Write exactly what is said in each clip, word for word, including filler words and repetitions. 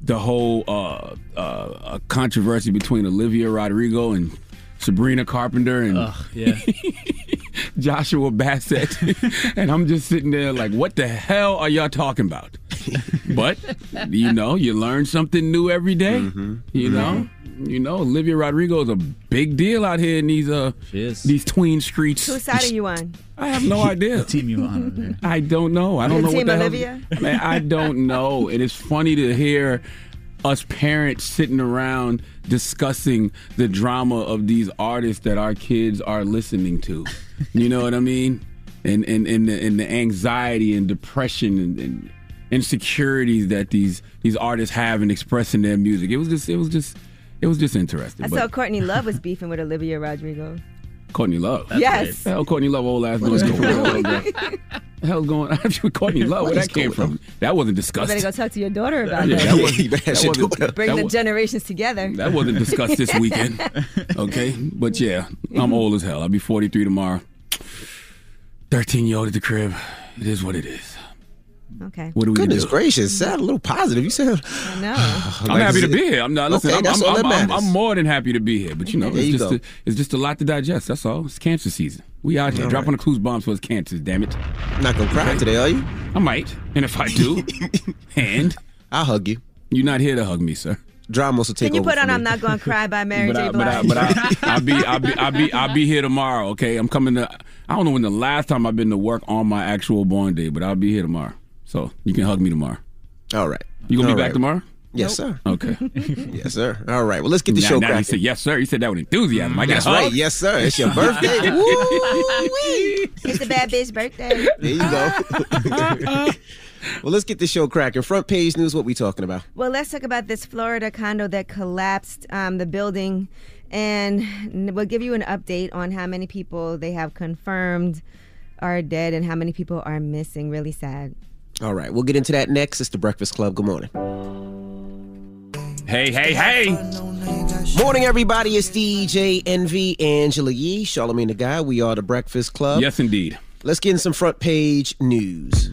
the whole uh, uh, controversy between Olivia Rodrigo and Sabrina Carpenter and Ugh, yeah. Joshua Bassett. And I'm just sitting there like, what the hell are y'all talking about? But, you know, you learn something new every day. Mm-hmm. You know? You know, Olivia Rodrigo is a big deal out here in these uh these tween streets. Whose side are you on? I have no idea. The team you on? I don't know. I don't know team what the Olivia? hell. Man, I don't know. And it's funny to hear us parents sitting around discussing the drama of these artists that our kids are listening to. You know what I mean? And and and the, and the anxiety and depression and, and insecurities that these these artists have in expressing their music. It was just it was just It was just interesting. I saw Courtney Love was beefing with Olivia Rodrigo. Courtney Love? That's yes. The hell Courtney Love old ass doing? What the hell's going on with Courtney Love? Where that came from? That wasn't discussed. You better go talk to your daughter about yeah, that. That wasn't, that wasn't, Bring that the was, generations together. That wasn't discussed this weekend. Okay? But yeah, I'm old as hell. I'll be forty-three tomorrow. thirteen-year-old at the crib. It is what it is. Okay. What do we Goodness do? gracious, sound a little positive. You said. I know. I'm Like, happy to be here. I'm not. Listen, Okay, I'm, that's I'm, all that I'm, I'm, matters. I'm more than happy to be here. But you know, There it's you just go. a, it's just a lot to digest. That's all. It's cancer season. We out here All dropping right. the clues bombs for us cancers. Damn it. Not gonna cry today, are you? I might, and if I do, and I'll hug you. You're not here to hug me, sir. Dramos will take Can you over put on for I'm me. Not Gonna Cry by Mary But, J. I, but, I, Blige? but I, I'll be, I'll be, I'll be, I'll be here tomorrow. Okay, I'm coming to. I don't know when the last time I've been to work on my actual born day, but I'll be here tomorrow. So you can hug me tomorrow. All right. You gonna All be back right. tomorrow? Yes, sir. Okay. Yes, sir. All right. Well, let's get the now, show now cracking. he said yes, sir. He said that with enthusiasm. I That's got right. Yes, sir. It's your birthday. Woo-wee. It's a bad bitch birthday. There you go. Well, let's get the show cracking. Front page news. What we talking about? Well, let's talk about this Florida condo that collapsed, um, the building, and we'll give you an update on how many people they have confirmed are dead and how many people are missing. Really sad. All right. We'll get into that next. It's the Breakfast Club. Good morning. Hey, hey, hey. Morning, everybody. It's D J Envy, Angela Yee, Charlamagne the Guy. We are the Breakfast Club. Yes, indeed. Let's get in some front page news.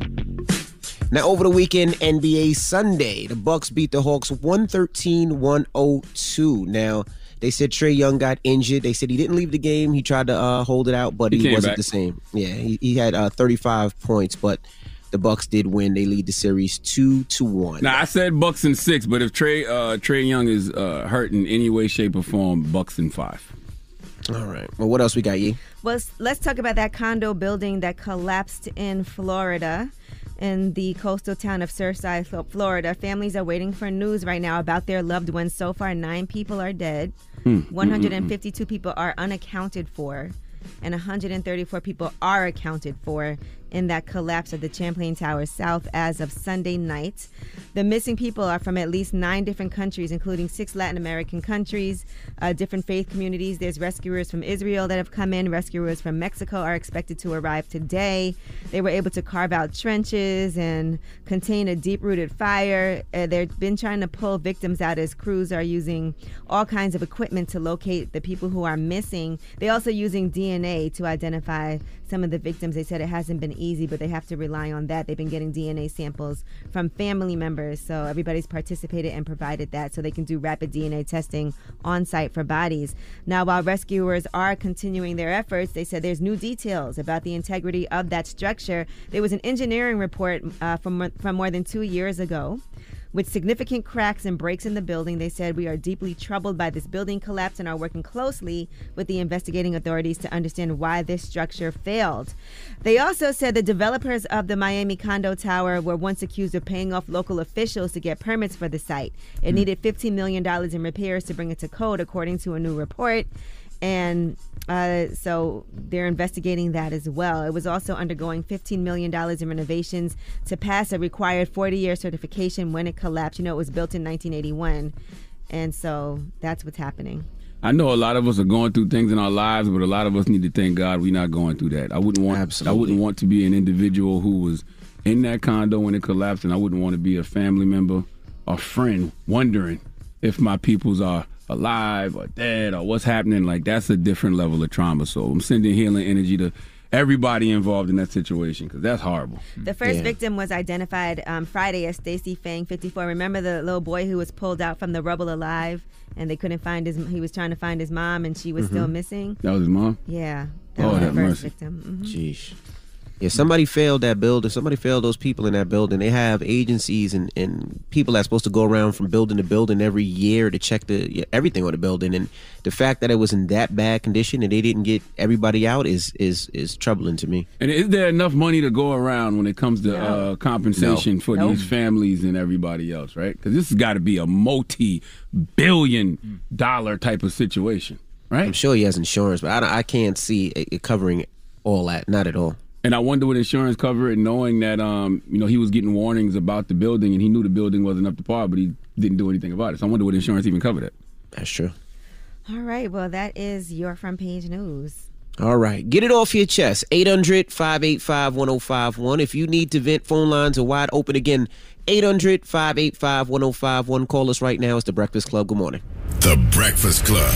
Now, over the weekend, N B A Sunday, the Bucks beat the Hawks one thirteen to one oh two. Now, they said Trae Young got injured. They said he didn't leave the game. He tried to uh, hold it out, but He he, came wasn't back. the same. Yeah, he, he had uh, thirty-five points, but the Bucks did win. They lead the series two to one. Now I said Bucks in six, but if Trey uh, Trey Young is uh, hurt in any way, shape, or form, Bucks in five. All right. Well, what else we got, Yee? Well, s- let's talk about that condo building that collapsed in Florida, in the coastal town of Surfside, Flo- Florida. Families are waiting for news right now about their loved ones. So far, nine people are dead. Hmm. one hundred fifty-two people are unaccounted for, and one hundred thirty-four people are accounted for in that collapse of the Champlain Tower South as of Sunday night. The missing people are from at least nine different countries, including six Latin American countries, uh, different faith communities. There's rescuers from Israel that have come in. Rescuers from Mexico are expected to arrive today. They were able to carve out trenches and contain a deep-rooted fire. Uh, they've been trying to pull victims out as crews are using all kinds of equipment to locate the people who are missing. They're also using D N A to identify some of the victims. They said it hasn't been easy, but they have to rely on that. They've been getting D N A samples from family members, so everybody's participated and provided that so they can do rapid D N A testing on site for bodies. Now, while rescuers are continuing their efforts, they said there's new details about the integrity of that structure. There was an engineering report uh, from, from more than two years ago with significant cracks and breaks in the building. They said, we are deeply troubled by this building collapse and are working closely with the investigating authorities to understand why this structure failed. They also said the developers of the Miami condo tower were once accused of paying off local officials to get permits for the site. It needed fifteen million dollars in repairs to bring it to code, according to a new report. And uh, so they're investigating that as well. It was also undergoing fifteen million dollars in renovations to pass a required forty-year certification when it collapsed. You know, it was built in nineteen eighty-one. And so that's what's happening. I know a lot of us are going through things in our lives, but a lot of us need to thank God we're not going through that. I wouldn't want Absolutely. I wouldn't want to be an individual who was in that condo when it collapsed, and I wouldn't want to be a family member or friend wondering if my peoples are alive or dead or what's happening. Like, that's a different level of trauma. So I'm sending healing energy to everybody involved in that situation because that's horrible. The first Yeah. victim was identified um, Friday as Stacy Fang, fifty-four. Remember the little boy who was pulled out from the rubble alive, and they couldn't find his. He was trying to find his mom, and she was Mm-hmm. still missing. That was his mom? Yeah, that Oh, was the have first mercy. victim. Mhm. Jeez. Yeah, somebody failed that building. Somebody failed those people in that building. They have agencies and, and people that's supposed to go around from building to building every year to check the yeah, everything on the building. And the fact that it was in that bad condition and they didn't get everybody out is is is troubling to me. And is there enough money to go around when it comes to uh, compensation No. for Nope. these families and everybody else, right? Because this has got to be a multi-billion dollar type of situation, right? I'm sure he has insurance, but I, don't- I can't see it, it covering all that. Not at all. And I wonder would insurance cover it, knowing that um, you know, he was getting warnings about the building and he knew the building wasn't up to par, but he didn't do anything about it. So I wonder would insurance even cover that. That's true. All right, well, that is your front page news. All right. Get it off your chest. eight hundred, five eight five, one oh five one. If you need to vent, phone lines are wide open again. eight hundred, five eight five, one oh five one. Call us right now. It's The Breakfast Club. Good morning. The Breakfast Club.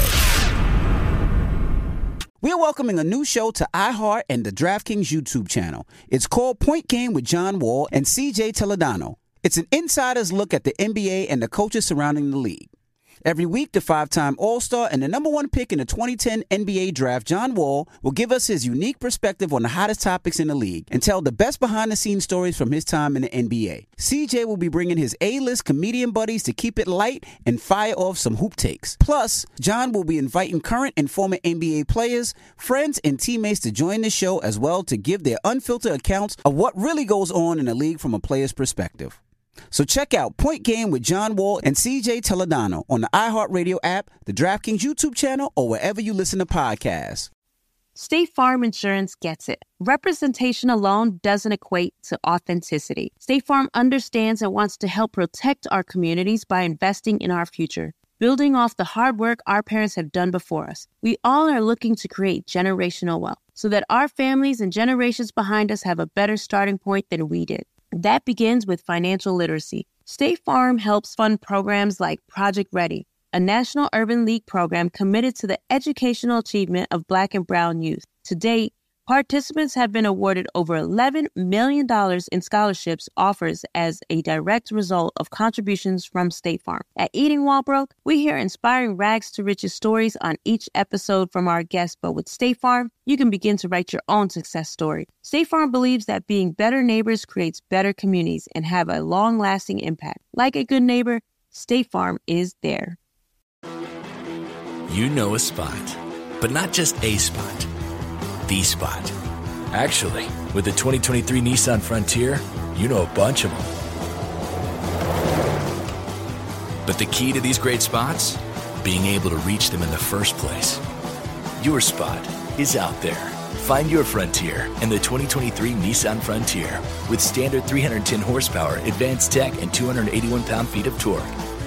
We're welcoming a new show to iHeart and the DraftKings YouTube channel. It's called Point Game with John Wall and C J Toledano. It's an insider's look at the N B A and the coaches surrounding the league. Every week, the five-time All-Star and the number one pick in the twenty ten N B A draft, John Wall, will give us his unique perspective on the hottest topics in the league and tell the best behind-the-scenes stories from his time in the N B A. C J will be bringing his A-list comedian buddies to keep it light and fire off some hoop takes. Plus, John will be inviting current and former N B A players, friends, and teammates to join the show as well to give their unfiltered accounts of what really goes on in the league from a player's perspective. So check out Point Game with John Wall and C J Toledano on the iHeartRadio app, the DraftKings YouTube channel, or wherever you listen to podcasts. State Farm Insurance gets it. Representation alone doesn't equate to authenticity. State Farm understands and wants to help protect our communities by investing in our future, building off the hard work our parents have done before us. We all are looking to create generational wealth so that our families and generations behind us have a better starting point than we did. That begins with financial literacy. State Farm helps fund programs like Project Ready, a National Urban League program committed to the educational achievement of Black and Brown youth. To date, participants have been awarded over eleven million dollars in scholarships offers as a direct result of contributions from State Farm. At Eating Walbrook, we hear inspiring rags to riches stories on each episode from our guests, but with State Farm, you can begin to write your own success story. State Farm believes that being better neighbors creates better communities and have a long-lasting impact. Like a good neighbor, State Farm is there. You know a spot, but not just a spot. The spot. Actually, with the twenty twenty-three Nissan Frontier, you know a bunch of them. But the key to these great spots? Being able to reach them in the first place. Your spot is out there. Find your Frontier in the twenty twenty-three Nissan Frontier with standard three hundred ten horsepower, advanced tech, and two hundred eighty-one pound-feet of torque.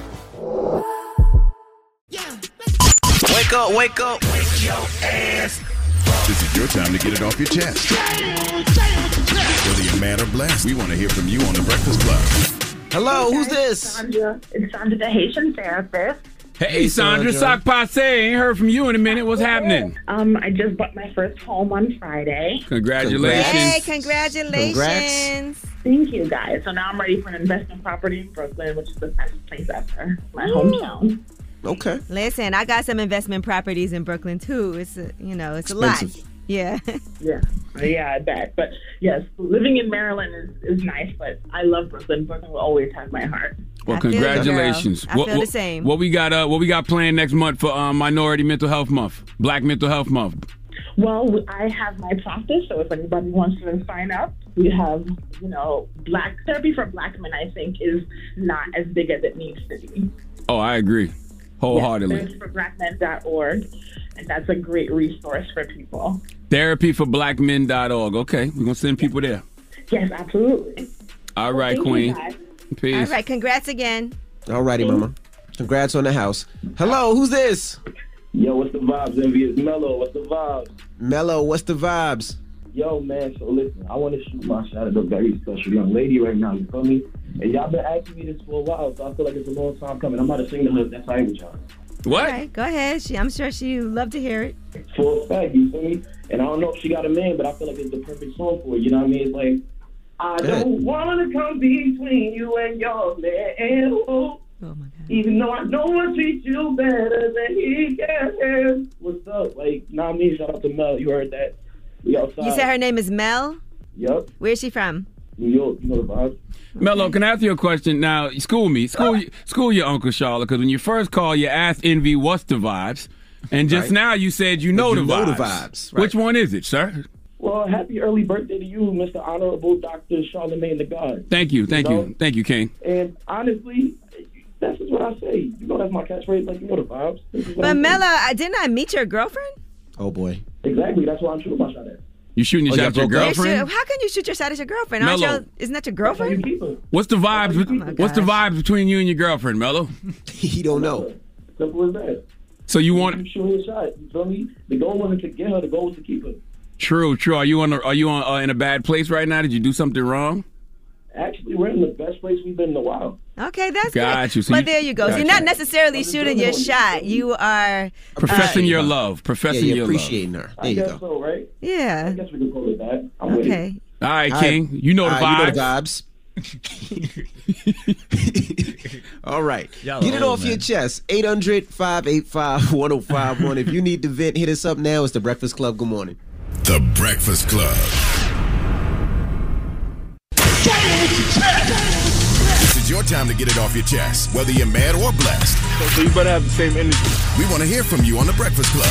Wake up, wake up. Wake your ass. This is your time to get it off your chest. Whether you're mad or blessed, we want to hear from you on The Breakfast Club. Hello, who's this? It's Sandra. It's Sandra, the Haitian therapist. Hey, Sandra, Sock Passe. Ain't heard from you in a minute. What's happening? Um, I just bought my first home on Friday. Congratulations. Hey, congratulations. Congrats. Thank you, guys. So now I'm ready for an investment property in Brooklyn, which is the best place ever. My hometown. Okay. Listen, I got some investment properties in Brooklyn too. It's a, you know, it's a lot. Expensive. Yeah. Yeah. Yeah, I bet. But yes, living in Maryland is, is nice, but I love Brooklyn. Brooklyn will always have my heart. Well, I feel you, congratulations. girl. I what, feel what, the same. What we got? Uh, what we got planned next month for um, Minority Mental Health Month, Black Mental Health Month? Well, I have my practice, so if anybody wants to sign up, we have, you know, Black therapy for Black men. I think is not as big as it needs to be. Oh, I agree, wholeheartedly. therapy for black men dot org, and that's a great resource for people. therapy for black men dot org. Okay, we're gonna send people there. Yes, absolutely. All right, Thank Queen. you, guys. Peace. All right, congrats again. All righty, mama. Congrats on the house. Hello, who's this? Yo, what's the vibes, Envy? It's Mello. What's the vibes? Mello, what's the vibes? Yo, man, so listen, I want to shoot my shot at a very special young lady right now, you feel me? And y'all been asking me this for a while, so I feel like it's a long time coming. I'm about to sing to her. That's how I with y'all. What? All right, go ahead. She, I'm sure she would love to hear it. For a fact, you feel me? And I don't know if she got a man, but I feel like it's the perfect song for her. You know what I mean? It's like, I don't want to come between you and your man. Oh, my God. Even though I know I treat you better than he can. What's up? Like, you know what I mean? Shout out to Mel. You heard that. We outside. You said her name is Mel? Yep. Where's she from? New York. You know the vibe. Mello, can I ask you a question? Now, school me. School, school your Uncle Charlotte, because when you first called, you asked Envy what's the vibes. And just Right. now you said you know, You the, know vibes. the vibes, right. Which one is it, sir? Well, happy early birthday to you, Mister Honorable Doctor Charlemagne the God. Thank you. Thank You you. know? Thank you, King. And honestly, that's just what I say. You know that's my catchphrase. Like, you know the vibes. This is what But I'm saying. Mela, I- didn't I meet your girlfriend? Oh, boy. Exactly. That's why I'm shooting my shot at. You shooting your Oh, shot y'all at your broke up? You should- girlfriend? how can you shoot your shot at your girlfriend? Aren't Mello. y'all- Isn't that your girlfriend? What's the vibes? bet- what's the vibes between you and your girlfriend, Mello? He don't know. Simple as that. So you want You shoot his shot. You feel me? The goal wasn't to get her. The goal was to keep her. true, true. Are you on? Are you on uh, in a bad place right now? Did you do something wrong? Actually, we're in the best place we've been in a while. Okay, that's Got good. you. So but you- there you go. So got you're you. not necessarily shooting your shot. You are Professing uh, your love. Professing Yeah, you're your appreciating love. her. There I you guess go. so, right? Yeah. I guess we can call it that. I'm with Okay. All right, All right. King. You know the All right, vibes. You know the vibes. All right. Y'all Get it old, off man. your chest. eight hundred, five eight five, one oh five one. If you need to vent, hit us up now. It's The Breakfast Club. Good morning. The Breakfast Club. This is your time to get it off your chest, whether you're mad or blessed. So you better have the same energy. We want to hear from you on The Breakfast Club.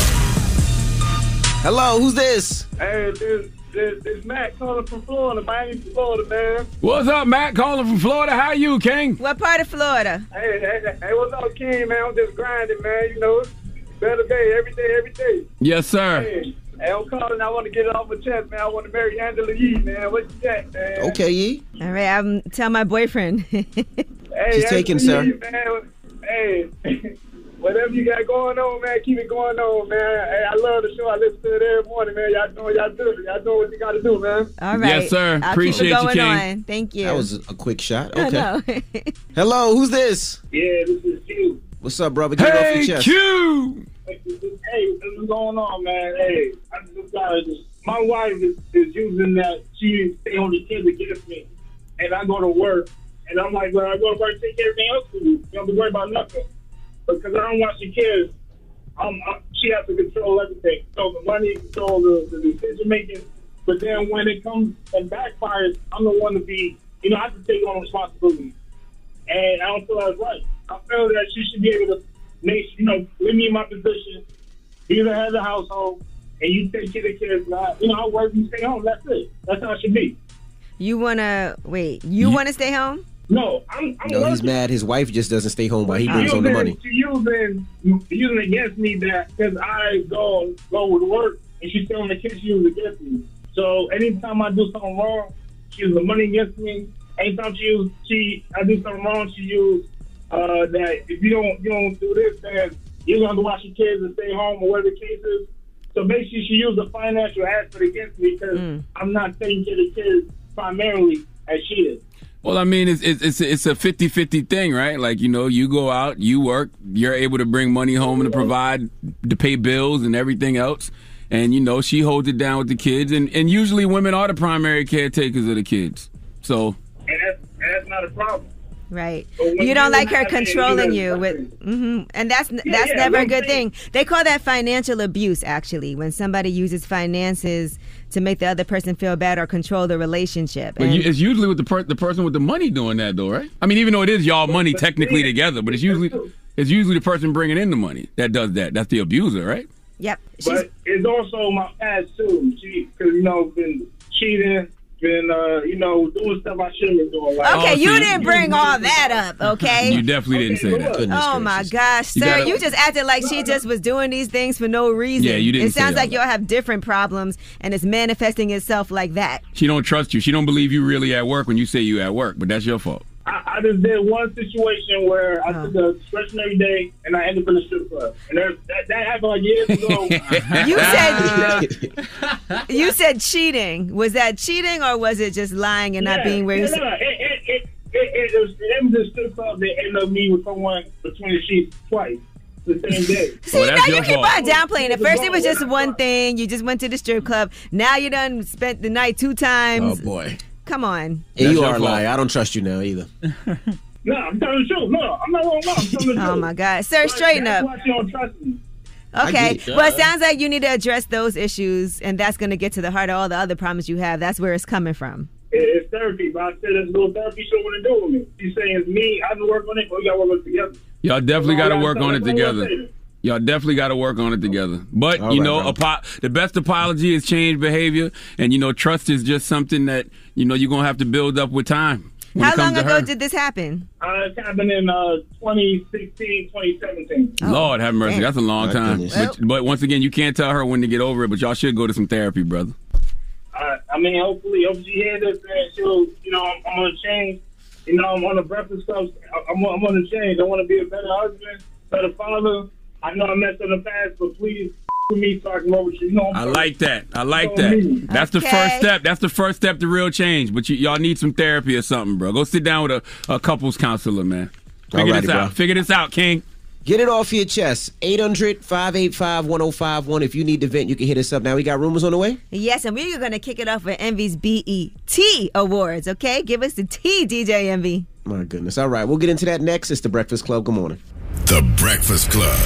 Hello, who's this? Hey, this, this, this Matt calling from Florida, Miami, Florida, man. What's up, Matt? Calling from Florida. How you, King? What part of Florida? Hey, hey, hey, what's up, King, man? I'm just grinding, man. You know, better day, every day, every day. Yes, sir. Hey, hey, I'm calling. I want to get it off my chest, man. I want to marry Angela Yee, man. What you got, man? Okay, Yee. All right, I'm tell my boyfriend. Hey, She's taken, sir. Yee, man. Hey, whatever you got going on, man, keep it going on, man. Hey, I love the show. I listen to it every morning, man. Y'all doing y'all do. Y'all doing what you got to do, man. All right. Yes, sir. I'll Appreciate keep it you, going King. on. Thank you. That was a quick shot. I Okay. know. Hello, who's this? Yeah, this is Q. What's up, brother? Get it off Hey, your chest. Q. Hey, what's going on, man? Hey, I just gotta just, my wife is, is using that she stay on the kids against me, and I go to work, and I'm like, well, I go to work, take everything else for you. You don't have to worry about nothing, because I don't want the kids. Um, I, she has to control everything, so the money, control the, the decision making. But then when it comes and backfires, I'm the one to be, you know, I have to take on responsibility, and I don't feel that's right. I feel that she should be able to make, you know, leave me in my position, be the head of the household, and you take care of the kids. I, you know, I work, you stay home. That's it. That's how it should be. You wanna wait? You want to stay home? No, I'm. I'm No, he's working. mad. His wife just doesn't stay home while he brings home the money. She using, using against me that because I go go with work and she's still on the kids, she uses against me. So anytime I do something wrong, she uses the money against me. Anytime she use, she I do something wrong, she use uh, that if you don't you don't do this, then you're gonna have to watch your kids and stay home or whatever the case is. So basically, she used the financial aspect against me because Mm. I'm not taking care of the kids primarily as she is. Well, I mean, it's it's it's a, it's a fifty-fifty thing, right? Like, you know, you go out, you work, you're able to bring money home and to provide, to pay bills and everything else. And, you know, she holds it down with the kids. And, and usually women are the primary caretakers of the kids. So, And that's, and that's not a problem. Right. But when You you don't like have her it, controlling you you know, with, hmm and that's that's yeah, never a I'm good saying. thing. They call that financial abuse. Actually, when somebody uses finances to make the other person feel bad or control the relationship. but And- you, it's usually with the per, the person with the money doing that, though, right? I mean, even though it is y'all money technically together, but it's usually it's usually the person bringing in the money that does that. That's the abuser, right? Yep. But it's also my past too. She, because you know, been cheating, been uh, you know, doing stuff I shouldn't have been doing. Like, Okay, you didn't bring all that up, okay? You definitely didn't say that. Oh my gosh, You sir! gotta- You just acted like she just was doing these things for no reason. Yeah, you didn't It sounds say like y'all have different problems, and it's manifesting itself like that. She don't trust you. She don't believe you really at work when you say you at work, but that's your fault. I, I just did one situation where I took a discretionary day and I ended up in a strip club, and there's, that, that happened like years ago. You said you said cheating. Was that cheating, or was it just lying and not Yeah, being where yeah, you? no, it, it, it, it, it, was, it was a strip club that ended up me with someone between the sheets twice. the same day. See, well, now you keep on downplaying. At first, it was just one thing. You just went to the strip club. Now you done spent the night two times. Oh, boy. Come on. Yeah, you are a liar. I don't trust you now either. No, I'm telling the truth. No, I'm not going to lie. I'm telling the truth. Oh, my God. Sir, straighten up. That's why you don't trust me. Okay. Well, it sounds like you need to address those issues, and that's going to get to the heart of all the other problems you have. That's where it's coming from. It's therapy, but I said there's no therapy. She don't want to do it with me. She's saying it's me. I have to work on it, but we got to work on it together. Y'all definitely got to work on it together. Y'all definitely got to work on it together. But, all you right, know, apo- the best apology is change behavior. And, you know, trust is just something that, you know, you're going to have to build up with time. How long ago her. did this happen? Uh, it happened in uh, twenty sixteen, twenty seventeen. Oh, Lord have mercy. Damn. That's a long time. But, but once again, you can't tell her when to get over it, but y'all should go to some therapy, brother. Uh, I mean, hopefully, hopefully she hears this and she'll, you know, I'm, I'm going to change. You know, I'm on the Breakfast Club. I'm, I'm going to change. I want to be a better husband, better father. I know I messed up in the past, but please with me so I can roll with you. you know, I like that. I like that. That's okay. the first step. That's the first step to real change. But you, y'all need some therapy or something, bro. Go sit down with a, a couples counselor, man. Figure Alrighty, this out. Bro. Figure this out, King. Get it off your chest. eight hundred, five eight five, one oh five one. If you need to vent, you can hit us up. Now we got rumors on the way? Yes, and we're going to kick it off with Envy's B E T Awards, okay? Give us the T, D J Envy. My goodness. All right, we'll get into that next. It's The Breakfast Club. Good morning. The Breakfast Club.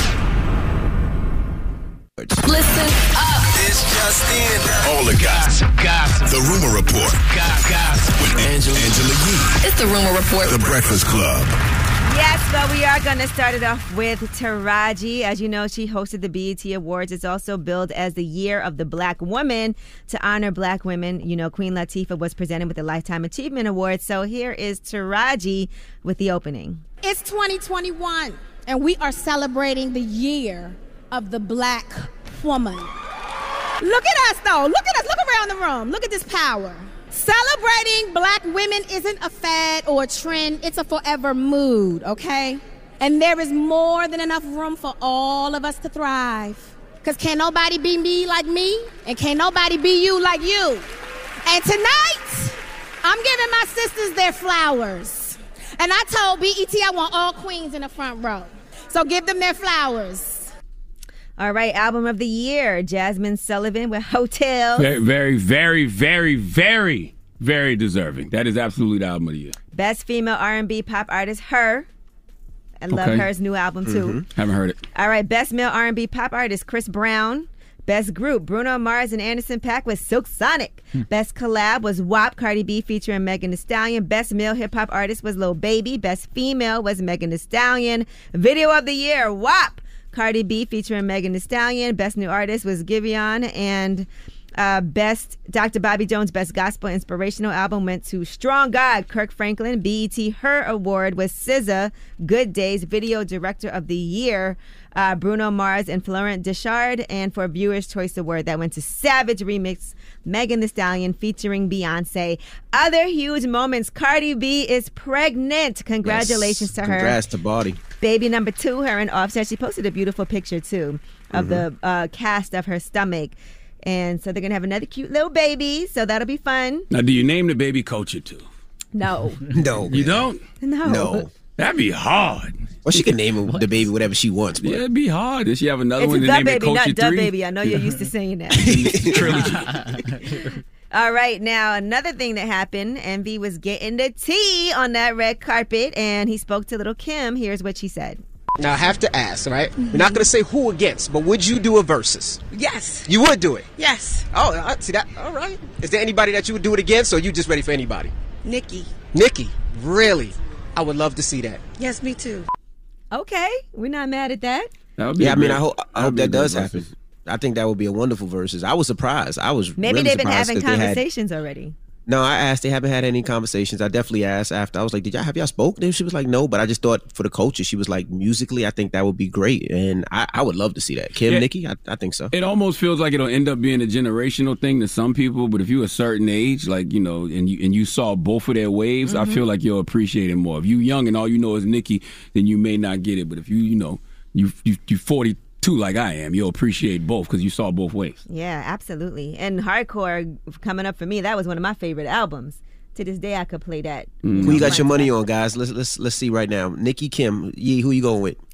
Listen up. It's just in. All the gossip. Gossip. The Rumor Report. Gossip. With Angela. Angela Yee. It's the Rumor Report. The Breakfast Club. Yes, but we are going to start it off with Taraji. As you know, she hosted the B E T Awards. It's also billed as the Year of the Black Woman to honor black women. You know, Queen Latifah was presented with the Lifetime Achievement Award. So here is Taraji with the opening. It's twenty twenty-one, and we are celebrating the Year of the Black Woman. Look at us, though. Look at us. Look around the room. Look at this power. Celebrating black women isn't a fad or a trend. It's a forever mood, okay? And there is more than enough room for all of us to thrive. Because can't nobody be me like me, and can't nobody be you like you. And tonight, I'm giving my sisters their flowers. And I told B E T I want all queens in the front row. So give them their flowers. All right, album of the year, Jasmine Sullivan with Hotel. Very, very, very, very, very, very deserving. That is absolutely the album of the year. Best female R and B pop artist, Her. I love okay. Her's new album, too. Mm-hmm. Haven't heard it. All right, best male R and B pop artist, Chris Brown. Best group, Bruno Mars and Anderson .Paak with Silk Sonic. Hmm. Best collab was W A P, Cardi B featuring Megan Thee Stallion. Best male hip-hop artist was Lil Baby. Best female was Megan Thee Stallion. Video of the year, W A P. Cardi B featuring Megan Thee Stallion. Best new artist was Giveon. And uh, best Doctor Bobby Jones Best Gospel Inspirational Album went to Strong God, Kirk Franklin. B E T Her Award was S Z A, Good Days. Video Director of the Year, uh, Bruno Mars and Florent Deschard. And for Viewer's Choice Award, that went to Savage Remix, Megan Thee Stallion featuring Beyonce. Other huge moments, Cardi B is pregnant. Congratulations yes. to her. Congrats to Body. Baby number two, her and Offset. She posted a beautiful picture, too, of mm-hmm. the uh, cast of her stomach. And so they're going to have another cute little baby, so that'll be fun. Now, do you name the baby Culture, too? No. No. You don't? No. No. That'd be hard. Well, she can name the baby whatever she wants. But. Yeah, it'd be hard. Does she have another it's one to name baby, it Culture not three? Baby. I know you're used to saying that. Trilogy. All right, now another thing that happened, Envy was getting the tea on that red carpet, and he spoke to Little Kim. Here's what she said. Now, I have to ask, right? Mm-hmm. We're not going to say who against, but would you do a versus? Yes. You would do it? Yes. Oh, I see that. All right. Is there anybody that you would do it against, or are you just ready for anybody? Nikki. Nikki? Really? I would love to see that. Yes, me too. Okay. We're not mad at that. that would be yeah, I mean, I hope, I hope that does happen. Versus. I think that would be a wonderful versus. I was surprised. I was Maybe really they've been having conversations had, already. No, I asked. They haven't had any conversations. I definitely asked after. I was like, "Did y'all have y'all spoken?" And she was like, "No," but I just thought for the culture, she was like, musically, I think that would be great, and I, I would love to see that. Kim, yeah, Nikki, I, I think so. It almost feels like it'll end up being a generational thing to some people, but if you're a certain age, like you know, and you and you saw both of their waves, mm-hmm. I feel like you'll appreciate it more. If you young and all you know is Nikki, then you may not get it. But if you you know you you you forty. Too like I am, you'll appreciate both because you saw both ways. Yeah, absolutely. And Hardcore coming up for me, that was one of my favorite albums. To this day, I could play that. Mm. Who you got your money on, guys? Let's let's let's see right now. Nikki, Kim, Yee, who you going with?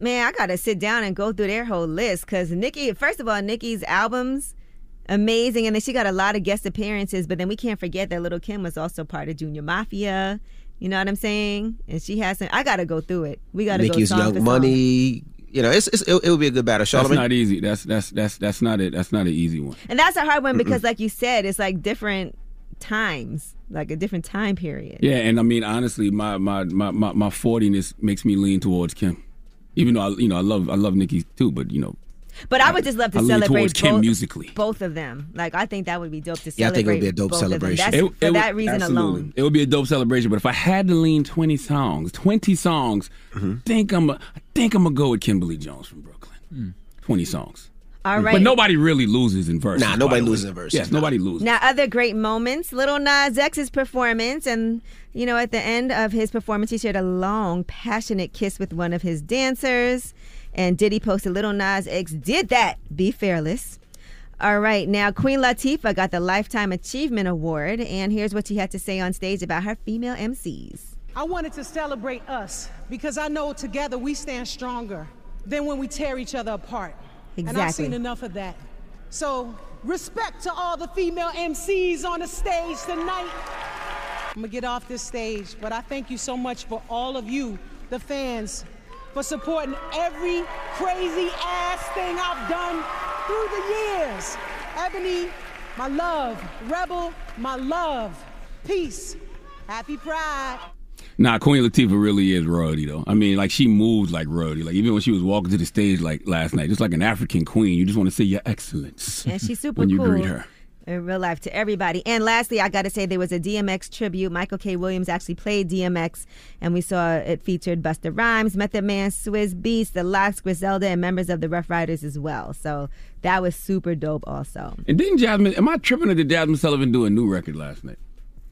Man, I got to sit down and go through their whole list because Nicki, first of all, Nicki's albums, amazing. And then she got a lot of guest appearances. But then we can't forget that Lil' Kim was also part of Junior Mafia. You know what I'm saying? And she has some, I got to go through it. We got to go Nicki's song Young for song. Money. You know, it's, it's it, it would be a good battle. That's Charlamagne? not easy. That's that's that's that's not it. That's not an easy one. And that's a hard one because, like you said, it's like different times, like a different time period. Yeah, and I mean honestly, my my my my, my fortiness makes me lean towards Kim, even though I, you know I love I love Nicki too, but you know. But I would just love to I lean celebrate towards Kim both, musically. both of them. Like I think that would be dope to Yeah, I celebrate. think it would be a dope both of them. celebration. That's, It- for it that would- reason absolutely. alone. It would be a dope celebration. But if I had to lean twenty songs, twenty songs, Mm-hmm. think I'm a, I think I'm gonna go with Kimberly Jones from Brooklyn. Twenty songs. All right. But nobody really loses in verses. Nah, nobody by the way. loses in verses. Yes, nobody loses. Now, other great moments, Lil Nas X's performance, and you know, at the end of his performance, he shared a long, passionate kiss with one of his dancers. And Diddy posted, Lil Nas X did that. Be fearless. All right, now Queen Latifah got the Lifetime Achievement Award, and here's what she had to say on stage about her female M Cs. I wanted to celebrate us because I know together we stand stronger than when we tear each other apart. And I've Exactly. seen enough of that. So, respect to all the female M Cs on the stage tonight. I'm gonna get off this stage, but I thank you so much for all of you, the fans, for supporting every crazy ass thing I've done through the years. Ebony, my love. Rebel, my love. Peace. Happy Pride. Nah, Queen Latifah really is royalty, though. I mean, like, she moves like royalty. Like, even when she was walking to the stage, like, last night, just like an African queen, you just want to say your excellence. And she's super when you cool greet her. in real life to everybody. And lastly, I got to say there was a D M X tribute. Michael K. Williams actually played D M X, and we saw it featured Busta Rhymes, Method Man, Swizz Beatz, The Lox, Griselda, and members of the Rough Riders as well. So that was super dope also. And didn't Jasmine, am I tripping or did Jasmine Sullivan do a new record last night?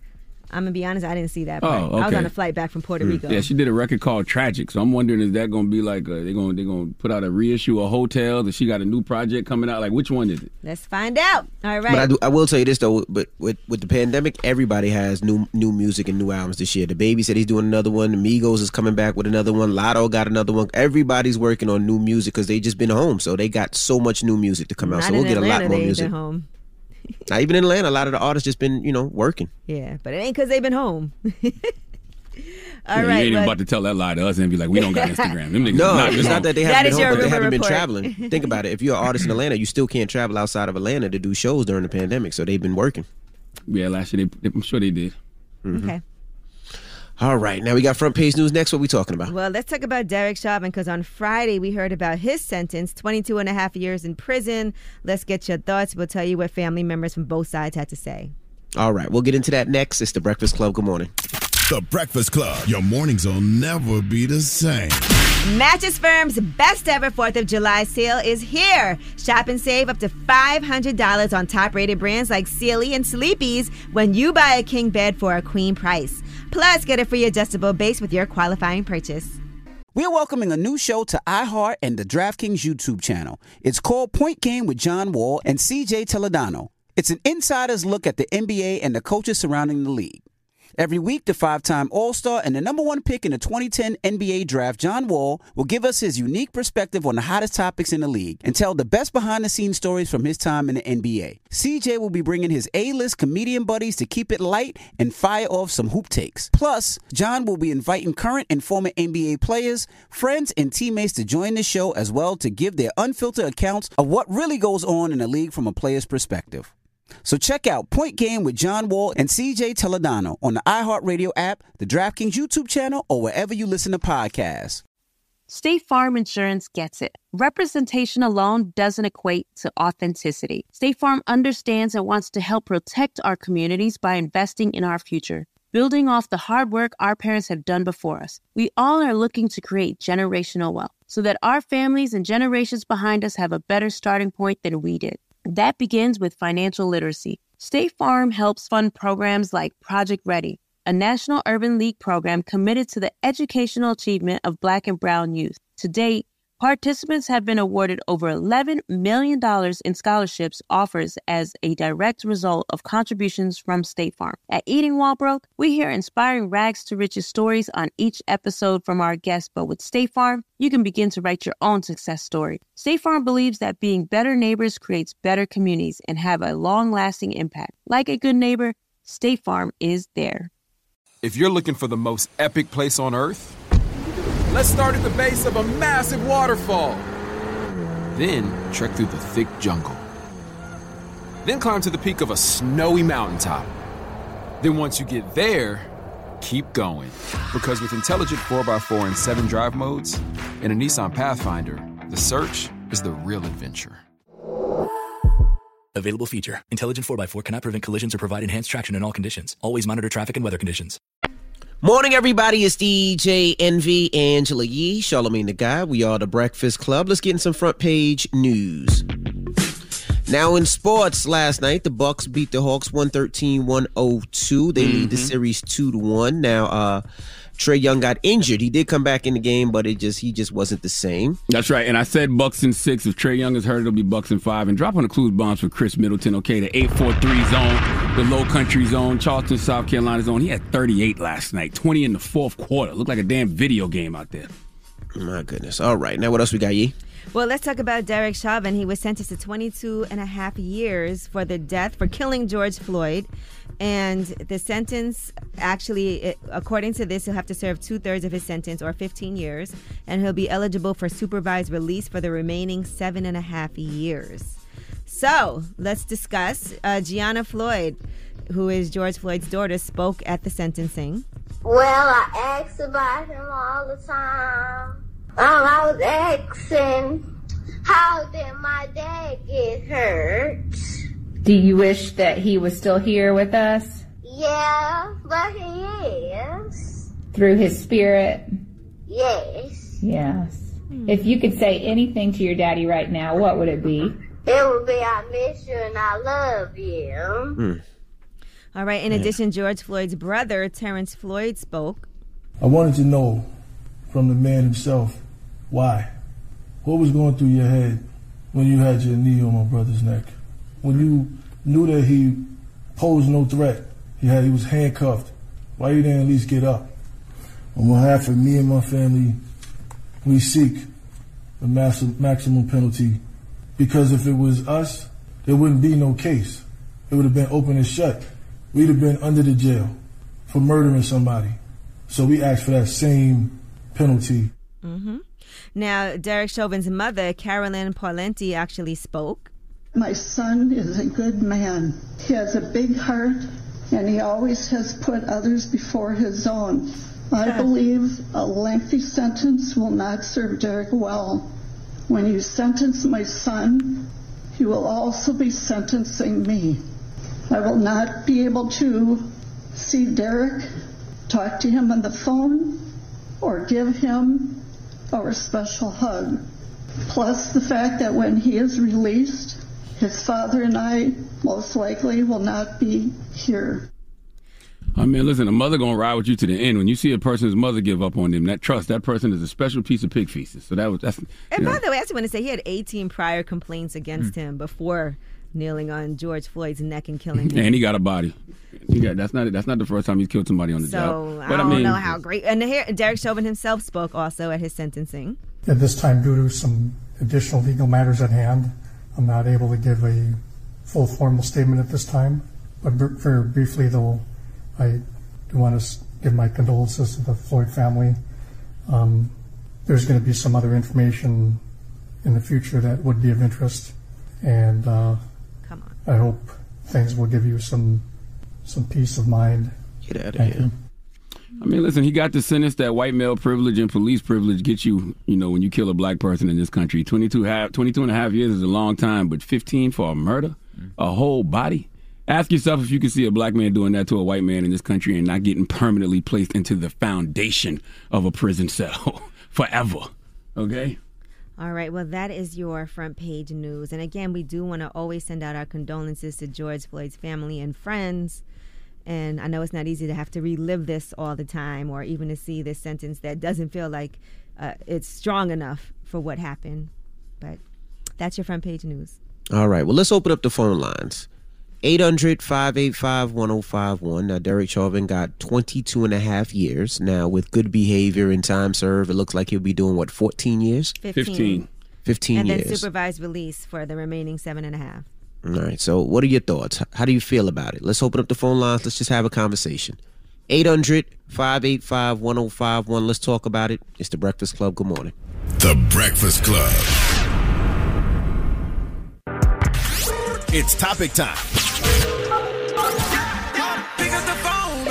I'm going to be honest, I didn't see that Oh, part. I was okay. on a flight back from Puerto Rico. Yeah, she did a record called Tragic. So I'm wondering, is that going to be like, uh, they're going they're gonna put out a reissue of Hotels? Or she got a new project coming out? Like, which one is it? Let's find out. All right. But I do. I will tell you this though. But with with the pandemic, everybody has new new music and new albums this year. The Baby said he's doing another one. The Migos is coming back with another one. Lotto got another one. Everybody's working on new music because they just been home, so they got so much new music to come out. Not So we'll in get Atlanta, a lot more they ain't music. been home. Not even in Atlanta, a lot of the artists just been you know working. Yeah, but it ain't because they've been home. All Yeah, right. you ain't even but- about to tell that lie to us and be like, we don't got Instagram. Them niggas No, is not it's been not home. that they That haven't is been your home, but they rumor haven't been report. traveling. Think about it. If you're an artist in Atlanta, you still can't travel outside of Atlanta to do shows during the pandemic. So they've been working. Yeah, last year, they, I'm sure they did. Okay. All right, now we got front page news next. What we talking about? Well, let's talk about Derek Chauvin because on Friday we heard about his sentence, twenty-two and a half years in prison. Let's get your thoughts. We'll tell you what family members from both sides had to say. All right, we'll get into that next. It's the Breakfast Club. Good morning. The Breakfast Club. Your mornings will never be the same. Mattress Firm's best ever fourth of July sale is here. Shop and save up to five hundred dollars on top-rated brands like Sealy and Sleepy's when you buy a king bed for a queen price. Plus, get a free adjustable base with your qualifying purchase. We're welcoming a new show to iHeart and the DraftKings YouTube channel. It's called Point Game with John Wall and C J Toledano. It's an insider's look at the N B A and the coaches surrounding the league. Every week, the five-time All-Star and the number one pick in the twenty ten N B A draft, John Wall, will give us his unique perspective on the hottest topics in the league and tell the best behind-the-scenes stories from his time in the N B A. C J will be bringing his A-list comedian buddies to keep it light and fire off some hoop takes. Plus, John will be inviting current and former N B A players, friends, and teammates to join the show as well to give their unfiltered accounts of what really goes on in the league from a player's perspective. So check out Point Game with John Wall and C J Toledano on the iHeartRadio app, the DraftKings YouTube channel, or wherever you listen to podcasts. State Farm Insurance gets it. Representation alone doesn't equate to authenticity. State Farm understands and wants to help protect our communities by investing in our future, building off the hard work our parents have done before us. We all are looking to create generational wealth so that our families and generations behind us have a better starting point than we did. That begins with financial literacy. State Farm helps fund programs like Project Ready, a National Urban League program committed to the educational achievement of Black and Brown youth. To date, Participants have been awarded over eleven million dollars in scholarships offers as a direct result of contributions from State Farm. At Eating While Broke, we hear inspiring rags to riches stories on each episode from our guests, but with State Farm, you can begin to write your own success story. State Farm believes that being better neighbors creates better communities and have a long-lasting impact. Like a good neighbor, State Farm is there. If you're looking for the most epic place on earth, let's start at the base of a massive waterfall. Then trek through the thick jungle. Then climb to the peak of a snowy mountaintop. Then once you get there, keep going. Because with intelligent four by four and seven drive modes and a Nissan Pathfinder, the search is the real adventure. Available feature. Intelligent four by four cannot prevent collisions or provide enhanced traction in all conditions. Always monitor traffic and weather conditions. Morning, everybody. It's D J Envy, Angela Yee, Charlamagne the Guy. We are the Breakfast Club. Let's get in some front page news. Now in sports, last night the Bucks beat the Hawks one thirteen to one oh two. They mm-hmm. lead the series two to one. Now uh, Trae Young got injured. He did come back in the game, but it just he just wasn't the same. That's right. And I said Bucks in six. If Trae Young is hurt, it'll be Bucks in five. And drop on the clues bombs for Chris Middleton. Okay, the eight four three zone, the low country zone, Charleston, South Carolina zone. He had thirty-eight last night, twenty in the fourth quarter. Looked like a damn video game out there. My goodness. All right. Now what else we got, Yee? Well, let's talk about Derek Chauvin. He was sentenced to twenty-two and a half years for the death, for killing George Floyd. And the sentence, actually, according to this, he'll have to serve two-thirds of his sentence, or fifteen years. And he'll be eligible for supervised release for the remaining seven and a half years. So, let's discuss. Uh, Gianna Floyd, who is George Floyd's daughter, spoke at the sentencing. Well, I ask about him all the time. Um, I was asking, how did my dad get hurt? Do you wish that he was still here with us? Yeah, but he is. Through his spirit? Yes. Yes. If you could say anything to your daddy right now, what would it be? It would be, I miss you and I love you. Mm. All right. In addition, George Floyd's brother, Terrence Floyd, spoke. I wanted to know from the man himself, why? What was going through your head when you had your knee on my brother's neck? When you knew that he posed no threat, he had he was handcuffed, why you didn't at least get up? On behalf of me and my family, we seek the massive, maximum penalty, because if it was us, there wouldn't be no case. It would have been open and shut. We'd have been under the jail for murdering somebody. So we asked for that same penalty. Mm-hmm. Now, Derek Chauvin's mother, Carolyn Parlenti, actually spoke. My son is a good man. He has a big heart, and he always has put others before his own. I believe a lengthy sentence will not serve Derek well. When you sentence my son, you will also be sentencing me. I will not be able to see Derek, talk to him on the phone, or give him our special hug. Plus the fact that when he is released, his father and I most likely will not be here. I mean, listen, a mother gonna ride with you to the end. When you see a person's mother give up on them, that trust, that person is a special piece of pig feces. So that was that's. And know. by the way, I just want to say he had eighteen prior complaints against Mm. him before kneeling on George Floyd's neck and killing him. And he got a body. He got, that's not that's not the first time he's killed somebody on the so, job. I But don't I mean, know how great. And here, Derek Chauvin himself spoke also at his sentencing. At this time, due to some additional legal matters at hand, I'm not able to give a full formal statement at this time. But br- very briefly, though, I do want to give my condolences to the Floyd family. Um, there's going to be some other information in the future that would be of interest, and uh, Come on. I hope things will give you some some peace of mind. Get out of Thank here. you. I mean, listen, he got the sentence that white male privilege and police privilege get you, you know, when you kill a black person in this country. twenty-two, half, twenty-two and a half years is a long time, but fifteen for a murder, a whole body. Ask yourself if you can see a black man doing that to a white man in this country and not getting permanently placed into the foundation of a prison cell forever. Okay? All right, well, that is your front page news. And again, we do want to always send out our condolences to George Floyd's family and friends. And I know it's not easy to have to relive this all the time, or even to see this sentence that doesn't feel like uh, it's strong enough for what happened. But that's your front page news. All right. Well, let's open up the phone lines. eight hundred, five eight five, one oh five one. Now, Derek Chauvin got twenty-two and a half years. Now, with good behavior and time served, it looks like he'll be doing, what, fourteen years? fifteen. fifteen and years. And then supervised release for the remaining seven and a half. All right. So what are your thoughts? How do you feel about it? Let's open up the phone lines. Let's just have a conversation. eight hundred, five eight five, one oh five one. Let's talk about it. It's The Breakfast Club. Good morning. The Breakfast Club. It's topic time. Pick up the phone,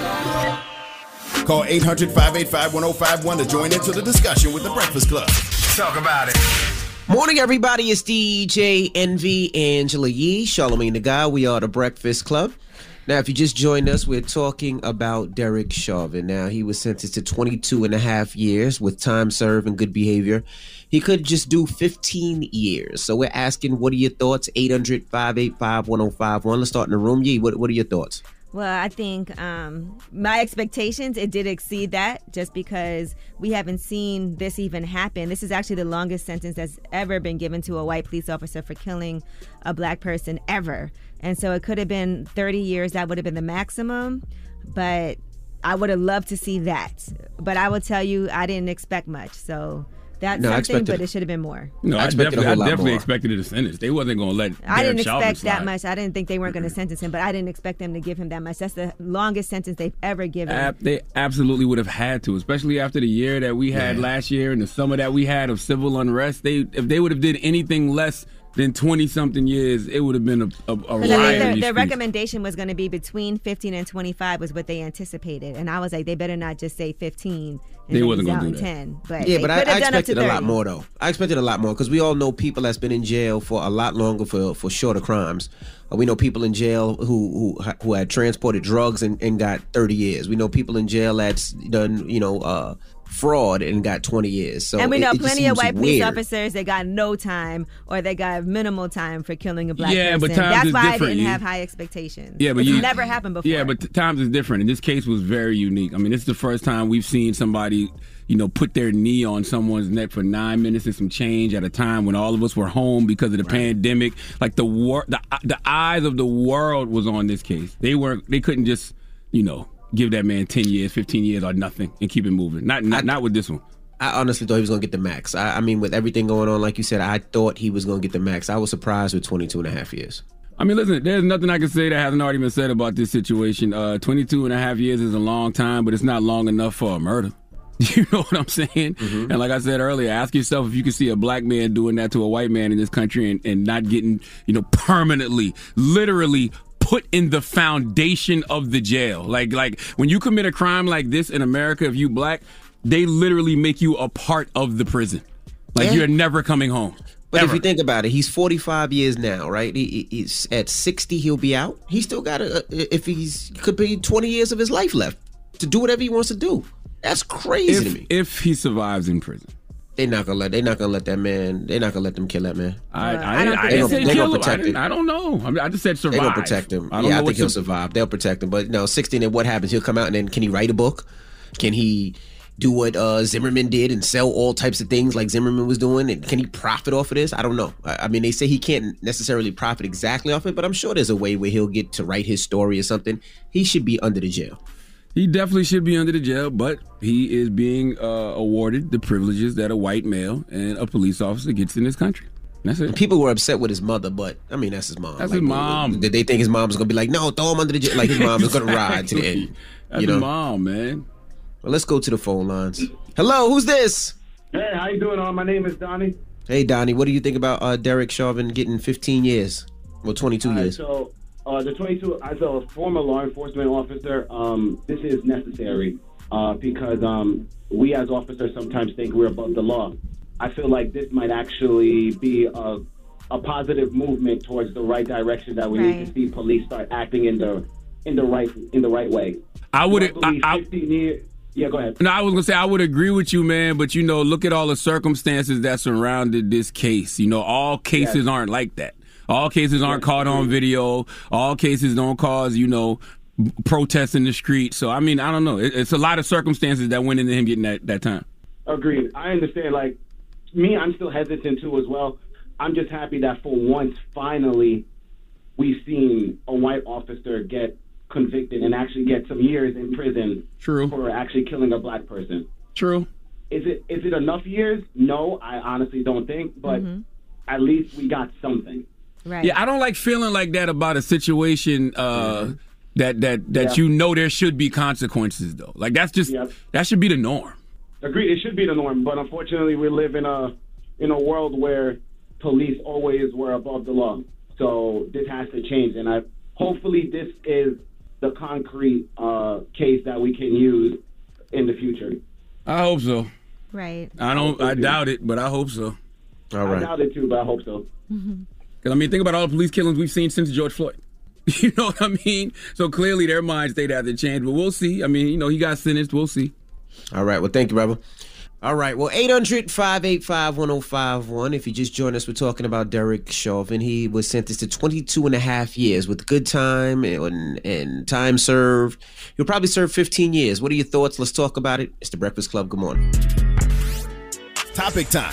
baby. Call eight hundred, five eight five, one oh five one to join into the discussion with The Breakfast Club. Talk about it. Morning, everybody. It's D J Envy, Angela Yee, Charlamagne the Guy. We are The Breakfast Club. Now, if you just joined us, we're talking about Derek Chauvin. Now, he was sentenced to twenty-two and a half years with time served and good behavior. He could just do fifteen years. So we're asking, what are your thoughts? eight hundred, five eight five, one oh five one. Let's start in the room. Yee, what, what are your thoughts? Well, I think um, my expectations, it did exceed that just because we haven't seen this even happen. This is actually the longest sentence that's ever been given to a white police officer for killing a black person ever. And so it could have been thirty years. That would have been the maximum. But I would have loved to see that. But I will tell you, I didn't expect much. So that's no, something, but it should have been more. No, I, I expected definitely, a whole lot I definitely more. expected it a sentence. They wasn't going to let I Derek didn't Chauvin expect that slide. much. I didn't think they weren't going to sentence him, but I didn't expect them to give him that much. That's the longest sentence they've ever given. Ab- they absolutely would have had to, especially after the year that we had Yeah. last year and the summer that we had of civil unrest. They, if they would have did anything less than twenty-something years, it would have been a, a, a Because riot. I in think their, these their streets. recommendation was going to be between fifteen and twenty-five was what they anticipated. And I was like, they better not just say fifteen and They then wasn't he's gonna out do in that. ten. But Yeah, they but I, could I have done up to expected a lot thirty. more, though. I expected a lot more because we all know people that's been in jail for a lot longer for, for shorter crimes. Uh, we know people in jail who who who had transported drugs and, and got thirty years. We know people in jail that's done, you know, uh, fraud and got twenty years. So and we it- know it just plenty of seems white police weird. officers that got no time or they got minimal time for killing a black Yeah, person. but times That's is why I different, didn't you- have high expectations. Yeah, but it's you never happened before. Yeah, but t- times is different. And this case was very unique. I mean, this is the first time we've seen somebody, you know, put their knee on someone's neck for nine minutes and some change at a time when all of us were home because of the pandemic. Like the wor- the the eyes of the world was on this case. They weren't. They couldn't just, you know, give that man ten years, fifteen years, or nothing and keep it moving. Not not, not with this one. I honestly thought he was going to get the max. I, I mean, with everything going on, like you said, I thought he was going to get the max. I was surprised with twenty-two and a half years. I mean, listen, there's nothing I can say that hasn't already been said about this situation. Uh, twenty-two and a half years is a long time, but it's not long enough for a murder. You know what I'm saying? Mm-hmm. And like I said earlier, ask yourself if you can see a black man doing that to a white man in this country and, and not getting, you know, permanently, literally put in the foundation of the jail. Like, like when you commit a crime like this in America, if you black, they literally make you a part of the prison. Like Yeah. you're never coming home. But Ever. if you think about it, he's forty-five years now, right? He, he- he's at sixty, he'll be out. He still got a, if he's could be twenty years of his life left to do whatever he wants to do. That's crazy if, to me. if he survives in prison. They're not gonna let. They're not gonna let that man. They're not gonna let them kill that man. I, I, I don't I, think didn't they gonna- say they kill gonna him. I, protect didn't, it. I don't know. I, mean, I just said survive. They're gonna protect him. I don't Yeah, know I what think he'll sur- survive. They'll protect him. But no, sixty. Then what happens? He'll come out and then can he write a book? Can he do what uh, Zimmerman did and sell all types of things like Zimmerman was doing? And can he profit off of this? I don't know. I, I mean, they say he can't necessarily profit exactly off it, but I'm sure there's a way where he'll get to write his story or something. He should be under the jail. He definitely should be under the jail, but he is being uh, awarded the privileges that a white male and a police officer gets in this country. That's it. People were upset with his mother, but I mean, that's his mom. That's Like, his mom. Did they think his mom was gonna be like, no, throw him under the jail? Like his mom is gonna ride to the end. That's you know? his mom, man. Well, let's go to the phone lines. Hello, who's this? Hey, how you doing? Uh, my name is Donnie. Hey, Donnie, what do you think about uh, Derek Chauvin getting fifteen years? Well, twenty-two All right, years. so uh, the twenty-two, as a former law enforcement officer, um, this is necessary uh, because um, we as officers sometimes think we're above the law. I feel like this might actually be a, a positive movement towards the right direction that we need Right. to see police start acting in the in the right in the right way. I would. I believe I, I, fifteen years. Yeah, go ahead. no, I was gonna say I would agree with you, man. But you know, look at all the circumstances that surrounded this case. You know, all cases Yes. aren't like that. All cases aren't Yes, caught on agreed. video. All cases don't cause, you know, protests in the street. So I mean, I don't know. It, it's a lot of circumstances that went into him getting that, that time. Agreed. I understand. Like, me, I'm still hesitant too as well. I'm just happy that for once, finally, we've seen a white officer get convicted and actually get some years in prison True. for actually killing a black person. True. Is it is it enough years? No, I honestly don't think, but Mm-hmm. at least we got something. Right. Yeah, I don't like feeling like that about a situation uh, that that that Yeah. you know there should be consequences though. Like that's just Yep. that should be the norm. Agreed, it should be the norm, but unfortunately we live in a in a world where police always were above the law. So this has to change, and I hopefully this is the concrete uh, case that we can use in the future. I hope so. Right. I don't. I doubt it, but I hope so. All I doubt it too, but I hope so. Because I mean, think about all the police killings we've seen since George Floyd. You know what I mean? So clearly their minds they'd have to change, but we'll see. I mean, you know, he got sentenced. We'll see. All right. Well, thank you, brother. All right. Well, eight hundred, five eight five, one oh five one. If you just joined us, we're talking about Derek Chauvin. He was sentenced to twenty-two and a half years with good time and, and time served. He'll probably serve fifteen years. What are your thoughts? Let's talk about it. It's The Breakfast Club. Good morning. Topic time.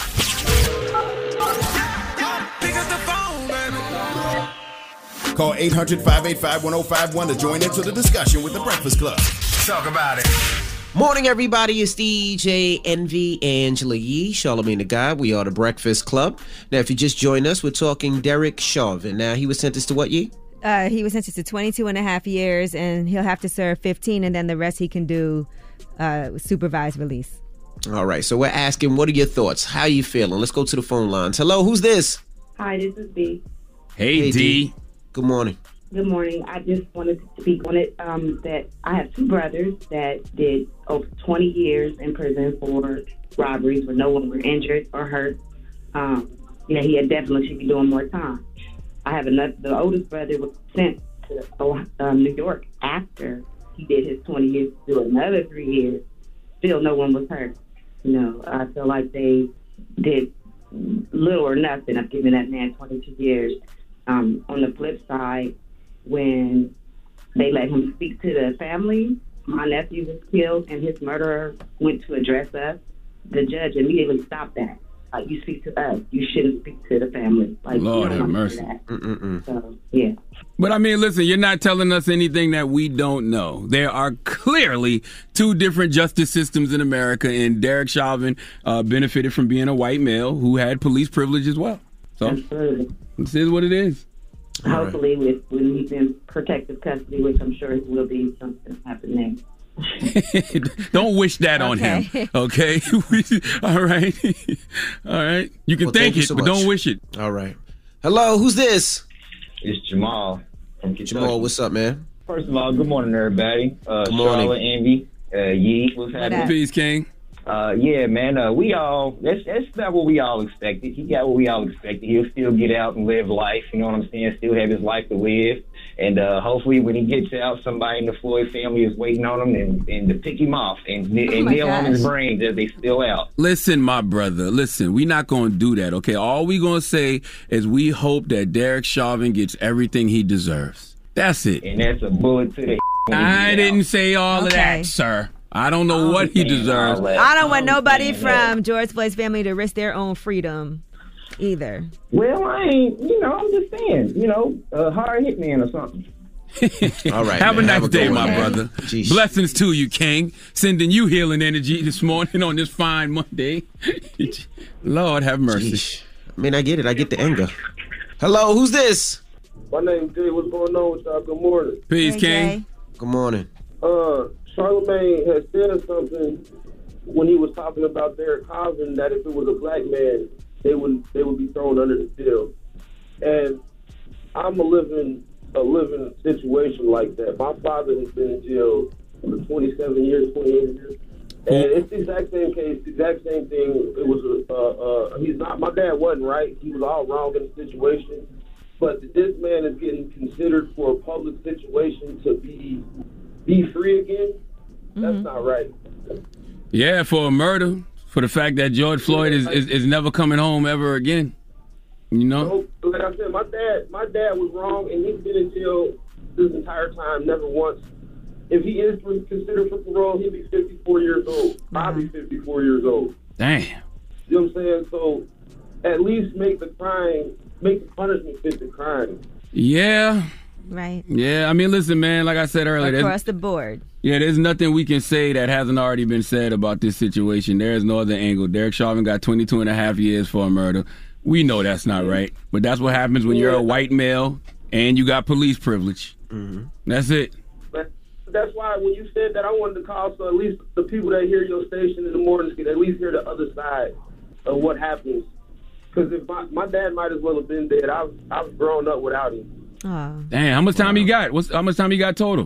Call eight hundred, five eight five, one oh five one to join into the discussion with The Breakfast Club. Talk about it. Morning, everybody. It's D J Envy, Angela Yee, Charlamagne the God. We are The Breakfast Club. Now, if you just joined us, we're talking Derek Chauvin. Now, he was sentenced to what year? Uh, he was sentenced to twenty-two and a half years, and he'll have to serve fifteen, and then the rest he can do uh, supervised release. All right. So we're asking, what are your thoughts? How you feeling? Let's go to the phone lines. Hello, who's this? Hi, this is B. Hey, Hey, D. D. Good morning. Good morning. I just wanted to speak on it. Um, that I have two brothers that did over twenty years in prison for robberies where no one were injured or hurt. Um, you know, he had definitely should be doing more time. I have another. The oldest brother was sent to um, New York after he did his twenty years to do another three years. Still, no one was hurt. You know, I feel like they did little or nothing of giving that man twenty-two years. Um, on the flip side, when they let him speak to the family, my nephew was killed and his murderer went to address us. The judge immediately stopped that. Like, you speak to us. You shouldn't speak to the family. Like, Lord you have don't want mercy. to do that. Mm-mm-mm. So, yeah. But I mean, listen, you're not telling us anything that we don't know. There are clearly two different justice systems in America, and Derek Chauvin uh, benefited from being a white male who had police privilege as well. So Absolutely. this is what it is. Hopefully, with, when he's in protective custody, which I'm sure he will be, something happen there. Don't wish that on Okay. him, okay? All right. All right. You can Well, thank, thank you it, so but much. don't wish it. All right. Hello, who's this? It's Jamal from Kentucky. Jamal, what's up, man? First of all, good morning, everybody. Uh, Good morning. Charlotte, Envy, uh, Yee, what's happening? Peace, King. Uh, yeah, man, uh, we all, that's, that's not what we all expected. He got what we all expected. He'll still get out and live life, you know what I'm saying? Still have his life to live. And uh, hopefully when he gets out, somebody in the Floyd family is waiting on him and, and to pick him off and, and Oh my nail on his gosh. brains as they still out. Listen, my brother, listen, we not going to do that, okay? All we going to say is we hope that Derek Chauvin gets everything he deserves. That's it. And that's a bullet to the when he I get didn't out. say all of Okay. that, sir. I don't know what he deserves. I don't want nobody from George Floyd's family to risk their own freedom either. Well, I ain't, you know, I'm just saying, you know, a hard hitman or something. All right. Have man. a nice Have a day, good my one, man. brother. Jeez. Blessings to you, King. Sending you healing energy this morning on this fine Monday. Lord have mercy. Jeez. I mean, I get it. I get the anger. Hello, who's this? My name's Jay. What's going on with y'all? Good morning. Peace, King. Good morning. Uh, Charlamagne has said something when he was talking about Derek Chauvin that if it was a black man, they would they would be thrown under the jail. And I'm a living a living situation like that. My father has been in jail for twenty-seven years, twenty-eight years. And it's the exact same case, the exact same thing. It was a, uh, uh, he's not, my dad wasn't right. He was all wrong in the situation. But this man is getting considered for a public situation to be be free again. That's not right. Yeah, for a murder, for the fact that George Floyd is, is, is never coming home ever again. You know? So, like I said, my dad, my dad was wrong, and he's been in jail this entire time, never once. If he is considered for parole, he'll be fifty-four years old. I'll be fifty-four years old. Damn. You know what I'm saying? So at least make the crime, make the punishment fit the crime. Yeah. Right. Yeah, I mean, listen, man, like I said earlier. Across the board. Yeah, there's nothing we can say that hasn't already been said about this situation. There is no other angle. Derek Chauvin got twenty-two and a half years for a murder. We know that's not right, but that's what happens when you're a white male and you got police privilege. Mm-hmm. That's it. But that's why when you said that, I wanted to call so at least the people that hear your station in the mornings can at least hear the other side of what happens. Because if my, my dad might as well have been dead. I've I've grown up without him. Oh. Damn, how much time you got? What's how much time you got total?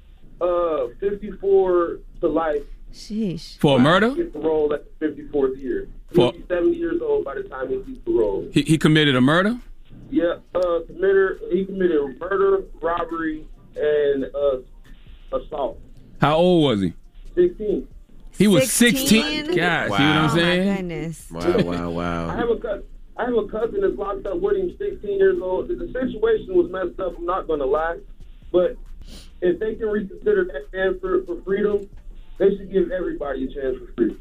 Uh, fifty-four to life. Sheesh. For a murder? He gets parole at the fifty-fourth year. For- He'll be seventy years old by the time he gets parole. He, he committed a murder? Yeah, uh, committed, he committed murder, robbery, and uh, assault. How old was he? sixteen. He was sixteen? God, Wow. see what I'm saying? Oh, my goodness. Wow, wow, wow. I have a cousin. I have a cousin that's locked up with him, sixteen years old. The situation was messed up. I'm not going to lie, but if they can reconsider that man for, for freedom, they should give everybody a chance for freedom.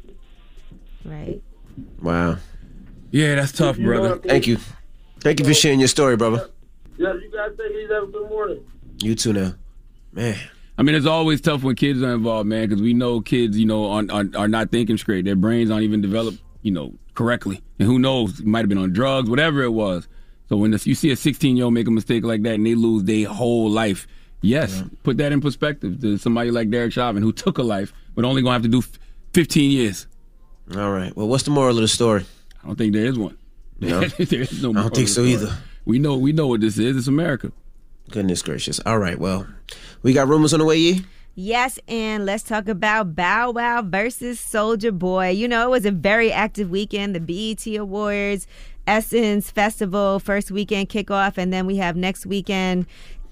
Right. Wow. Yeah, that's tough, You know brother. what I mean? Thank you. Thank you for sharing your story, brother. Yeah, you guys take it easy. Have a good morning. You too now. Man. I mean, it's always tough when kids are involved, man, because we know kids, you know, are, are, are not thinking straight. Their brains aren't even developed, you know, correctly. And who knows, might have been on drugs, whatever it was. So when this, you see a sixteen-year-old make a mistake like that and they lose their whole life, yes, yeah. Put that in perspective to somebody like Derek Chauvin who took a life but only going to have to do fifteen years. All right. Well, what's the moral of the story? I don't think there is one. No? There is no I moral don't think of so the either. story. We know, we know what this is. It's America. Goodness gracious. All right. Well, we got rumors on the way, Yee? Yes, and let's talk about Bow Wow versus Soulja Boy. You know, it was a very active weekend. The B E T Awards, Essence Festival, first weekend kickoff, and then we have next weekend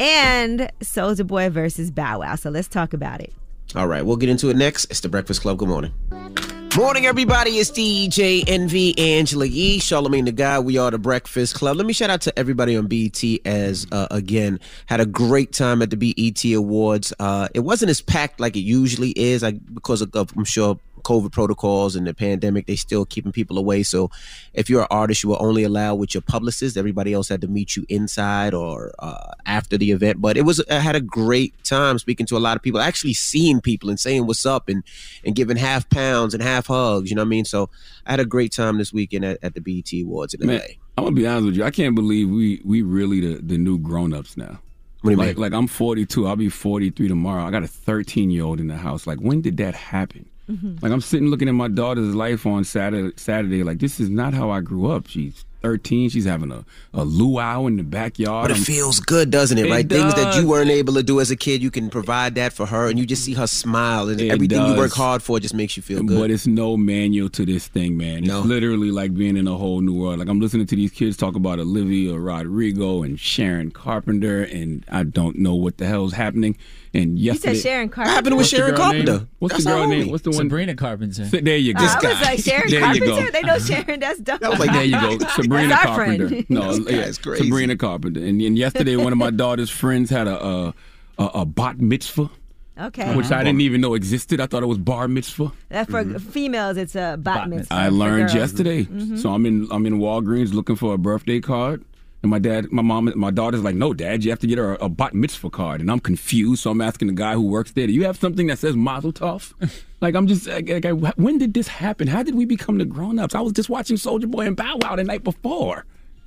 and Soulja Boy versus Bow Wow. So let's talk about it. All right, we'll get into it next. It's The Breakfast Club. Good morning. Morning, everybody. It's D J Envy, Angela Yee, Charlamagne the Guy. We are The Breakfast Club. Let me shout out to everybody on B E T as, uh, again, had a great time at the B E T Awards. Uh, it wasn't as packed like it usually is I, because of, of, I'm sure, COVID protocols and the pandemic. They still keeping people away. So if you're an artist, you were only allowed with your publicist. Everybody else had to meet you inside or uh, after the event. But it was I had a great time speaking to a lot of people, actually seeing people and saying what's up and, and giving half pounds and half hugs. You know what I mean? So I had a great time this weekend at, at the B E T Awards in Man, L A. I'm going to be honest with you. I can't believe we we really the, the new grown-ups now. What do you like, mean? Like, I'm forty-two. I'll be forty-three tomorrow. I got a thirteen-year-old in the house. Like, when did that happen? Mm-hmm. Like, I'm sitting looking at my daughter's life on Saturday, Saturday. Like, this is not how I grew up. She's thirteen. She's having a, a luau in the backyard. But it I'm, feels good, doesn't it? It right? Things that you does. weren't able to do as a kid, you can provide that for her, and you just see her smile, and It everything you does. work hard for just makes you feel good. But it's no manual to this thing, man. It's No. literally like being in a whole new world. Like, I'm listening to these kids talk about Olivia Rodrigo and Sharon Carpenter, and I don't know what the hell's happening. And You yesterday, said Sharon Carpenter. What happened with What's the Sharon girl name? Carpenter? What's That's the girl our name? homie. What's the one? Sabrina Carpenter. There you go. I was like, Sharon There you Carpenter? go. They know Sharon. That's dumb. That was like, There you go, Sabrina That's our Carpenter. friend. No, This yeah, guy's crazy. Sabrina Carpenter. And, and yesterday, one of my daughter's friends had a a, a, a bat mitzvah, Okay. which I didn't even know existed. I thought it was bar mitzvah. That for females, it's a bat mitzvah. I For learned girls. yesterday. Mhm. So I'm in I'm in Walgreens looking for a birthday card. And my dad, my mom, my daughter's like, no, Dad, you have to get her a, a bat mitzvah card. And I'm confused, so I'm asking the guy who works there, do you have something that says Mazel Tov? Like, I'm just, like, like, I- when did this happen? How did we become the grown-ups? I was just watching Soulja Boy and Bow Wow the night before.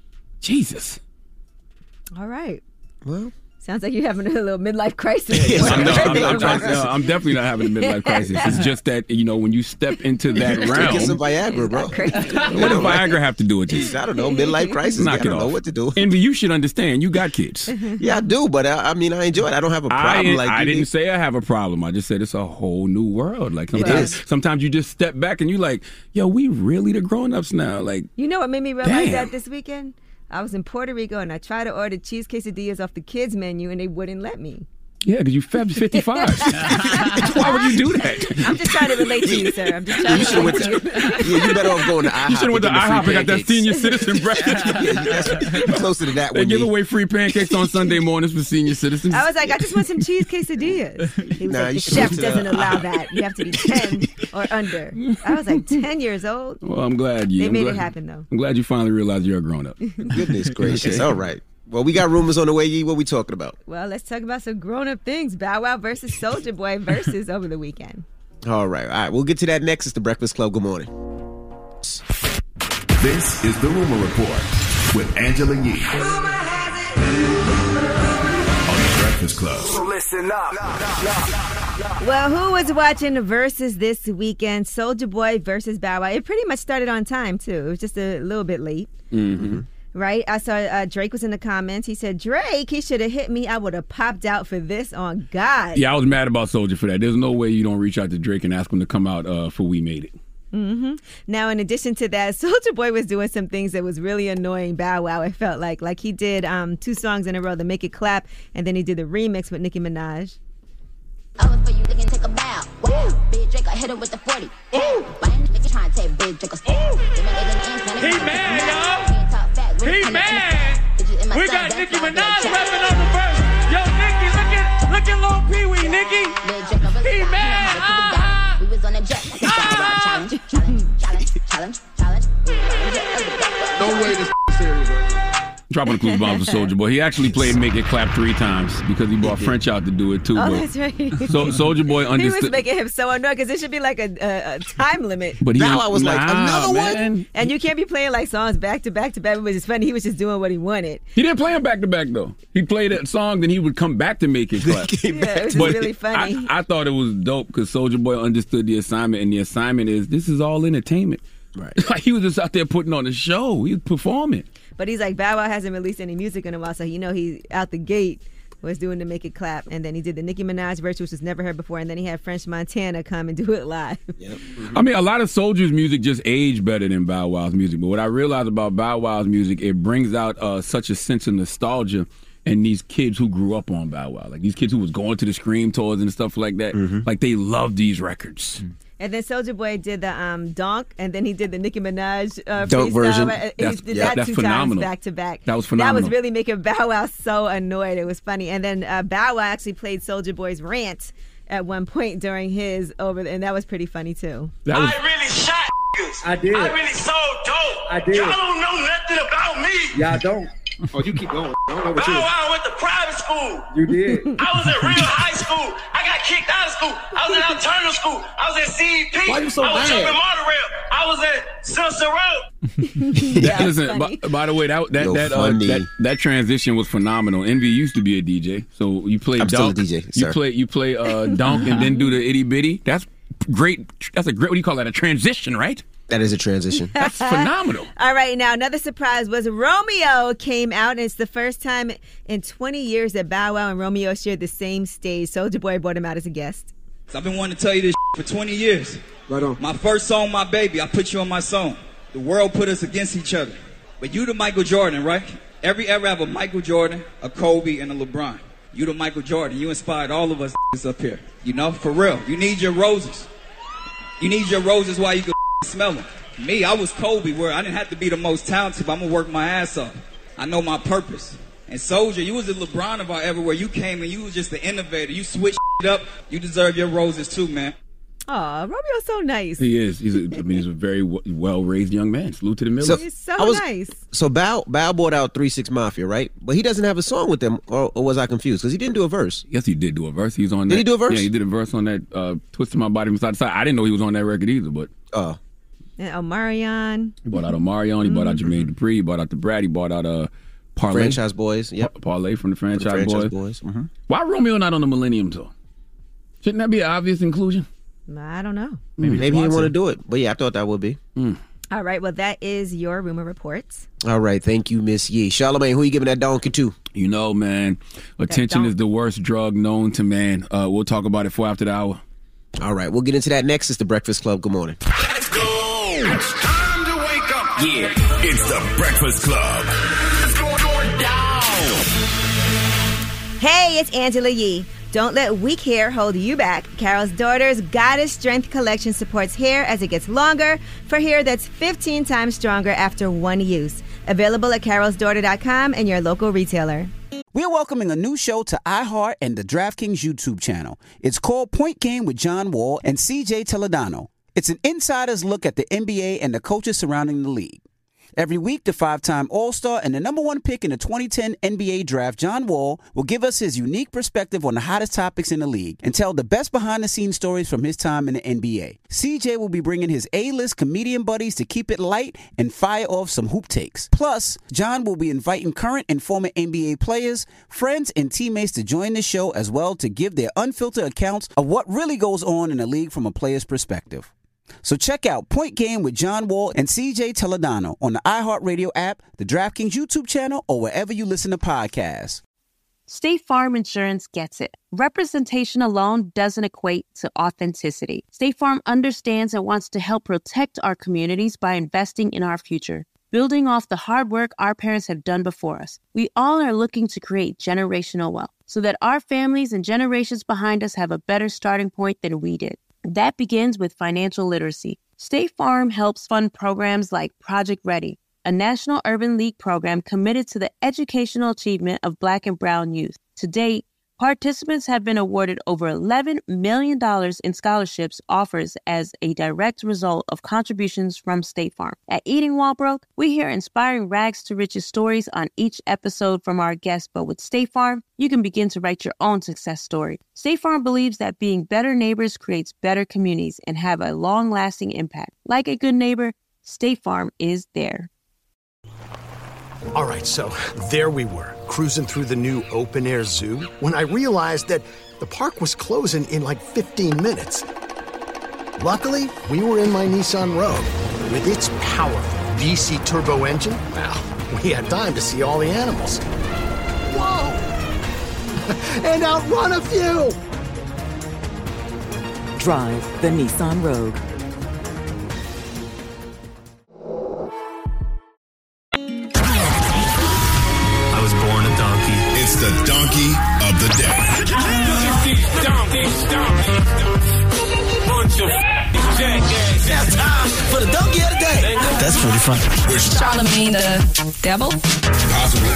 Jesus. All right. Well, sounds like you're having a little midlife crisis. I'm, not, I'm, I'm, trying- no, I'm definitely not having a midlife crisis. It's just that, you know, when you step into that realm. Get some Viagra, bro. What does Viagra have to do with this? I don't know. Midlife crisis. Knock I it don't know off. what to do. Envy, you should understand. You got kids. Yeah, I do, but I, I mean, I enjoy it. I don't have a problem. I, like I you didn't did. say I have a problem. I just said it's a whole new world. Like It sometimes, is. sometimes you just step back and you like, yo, we really the grown-ups now. Like, You know what made me realize Damn. that this weekend? I was in Puerto Rico and I tried to order cheese quesadillas off the kids menu and they wouldn't let me. Yeah, because you fed fifty-five. Why would you do that? I'm just trying to relate to you, sir. I'm just trying You to should relate went to to, you. yeah, you better off going to IHOP. You should have went to and getting IHOP and free got that pancakes. senior citizen breakfast. Yeah, that's closer to that They one. give Yee. away free pancakes on Sunday mornings for senior citizens. I was like, I just want some cheese quesadillas. He was Nah, like, you the should chef go to doesn't the- allow that. You have to be ten or under. I was like ten years old. Well, I'm glad you. They I'm made glad, it happen, though. I'm glad you finally realized you're a grown up. Goodness gracious. All right. Well, we got rumors on the way, Yee. What we talking about? Well, let's talk about some grown-up things. Bow Wow versus Soulja Boy versus over the weekend. All right. All right. We'll get to that next. It's the Breakfast Club. Good morning. This is the Rumor Report with Angela Yee on the Breakfast Club. So listen up. Well, who was watching Versus this weekend? Soulja Boy versus Bow Wow. It pretty much started on time, too. It was just a little bit late. Mm-hmm. Right? I saw uh, Drake was in the comments. He said, Drake, he should have hit me. I would have popped out for this on God. Yeah, I was mad about Soulja for that. There's no way you don't reach out to Drake and ask him to come out uh, for We Made It. Mm-hmm. Now, in addition to that, Soulja Boy was doing some things that was really annoying Bow Wow. It felt like. Like he did um, two songs in a row, the Make It Clap, and then he did the remix with Nicki Minaj. I was for you, looking take a bow. Wow. Big Drake, I hit him with the forty. Why ain't nigga trying to take Big Drake a step? He mad, y'all. He mad. We got Nicki Minaj rapping on the verse. Yo, Nicki, look at, look at Lil Pee Wee, Nicki. He mad. Ah, we was on a jet. ah. Challenge, challenge, challenge, challenge, challenge. No way this serious, bro. Dropping the clues bomb for Soulja Boy. He actually played Make It Clap three times because he brought French out to do it too. Oh, but that's right. So Soulja Boy He was understood. making him so annoyed because it should be like a, a, a time limit. But he Now don't- I was like, nah, another one? man. And you can't be playing like songs back to back to back, which is funny. He was just doing what he wanted. He didn't play him back to back though. He played that song, then he would come back to Make It Clap. Yeah, it was just But really funny. I, I thought it was dope because Soulja Boy understood the assignment, and the assignment is this is all entertainment. Right. Like he was just out there putting on a show. He was performing. But he's like, Bow Wow hasn't released any music in a while, so you know he out the gate was doing the Make It Clap, and then he did the Nicki Minaj verse, which was never heard before, and then he had French Montana come and do it live. Yep. I mean, a lot of Soulja's music just aged better than Bow Wow's music. But what I realized about Bow Wow's music, it brings out uh, such a sense of nostalgia in these kids who grew up on Bow Wow. Like these kids who was going to the Scream tours and stuff like that. Mm-hmm. Like they love these records. And then Soulja Boy did the um, Donk, and then he did the Nicki Minaj uh, Donk freestyle. version. He That's- did yeah, that that's two phenomenal. times back to back. That was That phenomenal. was really making Bow Wow so annoyed. It was funny. And then uh, Bow Wow actually played Soulja Boy's rant at one point during his over, and that was pretty funny too. That was, I really shot niggas. I did. I really sold dope. I did. Y'all don't know nothing about me. Y'all don't. Oh, you keep going. I don't know what Bow you Wow went to private school. You did. I was in real high school. I got kicked out of school. I was in alternative school. I was in C E P. Why you so I was mad? jumping monorail. I was in Cicero. that, listen, by, by the way, that that Yo, that, uh, funny. that that transition was phenomenal. Envy used to be a D J, so you play I'm still a Dunk, D J, you sir. play you play uh, Dunk, and then do the itty bitty. That's great. That's a great. What do you call that? A transition, right? That is a transition. That's phenomenal. All right, now another surprise was Romeo came out, and it's the first time in twenty years that Bow Wow and Romeo shared the same stage. Soulja Boy brought him out as a guest. I've been wanting to tell you this for twenty years. Right on. My first song, My Baby, I put you on my song. The world put us against each other. But you the Michael Jordan, right? Every era have a Michael Jordan, a Kobe, and a LeBron. You the Michael Jordan. You inspired all of us up here. You know, for real. You need your roses. You need your roses while you can smell them. Me, I was Kobe, where I didn't have to be the most talented, but I'm going to work my ass off. I know my purpose. And Soulja, you was the LeBron of our era, where you came and you was just the innovator. You switched it up. You deserve your roses too, man. Aw, Romeo's so nice. He is. He's. A, I mean, he's a very w- well-raised young man. Salute to the Millers. So- He's so I was- nice. So Bow Bow brought out three six Mafia, right? But he doesn't have a song with them, or, or was I confused? Because he didn't do a verse. Yes, he did do a verse. He's on. Did that, he do a verse? Yeah, he did a verse on that. Uh, Twisting My Body from Side to Side. I didn't know he was on that record either, but. Oh. And Omarion. He bought out Omarion. He bought out Jermaine Dupri. He bought out the Brad. He bought out uh, Parlay. Franchise Boys. Yep. Pa- Parlay from the Franchise, Franchise Boys. Boys. Mm-hmm. Why Romeo not on the Millennium Tour? Shouldn't that be an obvious inclusion? I don't know. Maybe, Maybe he didn't want to do it. But yeah, I thought that would be. Mm. All right, well, that is your rumor reports. All right. Thank you, Miss Yee. Charlamagne, who you giving that donkey to? You know, man, attention is the worst drug known to man. Uh, we'll talk about it for after the hour. All right. We'll get into that next. It's the Breakfast Club. Good morning. Let's go. It's time to wake up. Yeah, it's the Breakfast Club. It's going down. Hey, it's Angela Yee. Don't let weak hair hold you back. Carol's Daughter's Goddess Strength Collection supports hair as it gets longer for hair that's fifteen times stronger after one use. Available at carol's daughter dot com and your local retailer. We're welcoming a new show to iHeart and the DraftKings YouTube channel. It's called Point Game with John Wall and C J Toledano. It's an insider's look at the N B A and the coaches surrounding the league. Every week, the five-time All-Star and the number one pick in the twenty ten N B A draft, John Wall, will give us his unique perspective on the hottest topics in the league and tell the best behind-the-scenes stories from his time in the N B A. C J will be bringing his A-list comedian buddies to keep it light and fire off some hoop takes. Plus, John will be inviting current and former N B A players, friends, and teammates to join the show as well to give their unfiltered accounts of what really goes on in the league from a player's perspective. So check out Point Game with John Wall and C J Toledano on the iHeartRadio app, the DraftKings YouTube channel, or wherever you listen to podcasts. State Farm Insurance gets it. Representation alone doesn't equate to authenticity. State Farm understands and wants to help protect our communities by investing in our future, building off the hard work our parents have done before us. We all are looking to create generational wealth so that our families and generations behind us have a better starting point than we did. That begins with financial literacy. State Farm helps fund programs like Project Ready, a National Urban League program committed to the educational achievement of Black and Brown youth. To date, participants have been awarded over eleven million dollars in scholarships offers as a direct result of contributions from State Farm. At Eating While Broke, we hear inspiring rags to riches stories on each episode from our guests, but with State Farm, you can begin to write your own success story. State Farm believes that being better neighbors creates better communities and have a long-lasting impact. Like a good neighbor, State Farm is there. All right, so there we were, cruising through the new open-air zoo, when I realized that the park was closing in like fifteen minutes. Luckily, we were in my Nissan Rogue. With its powerful V C turbo engine, well, we had time to see all the animals. Whoa! And outrun a few! Drive the Nissan Rogue. It's the donkey of the day. Now time for the donkey of the day. That's pretty funny. Charlemagne the devil? Possibly.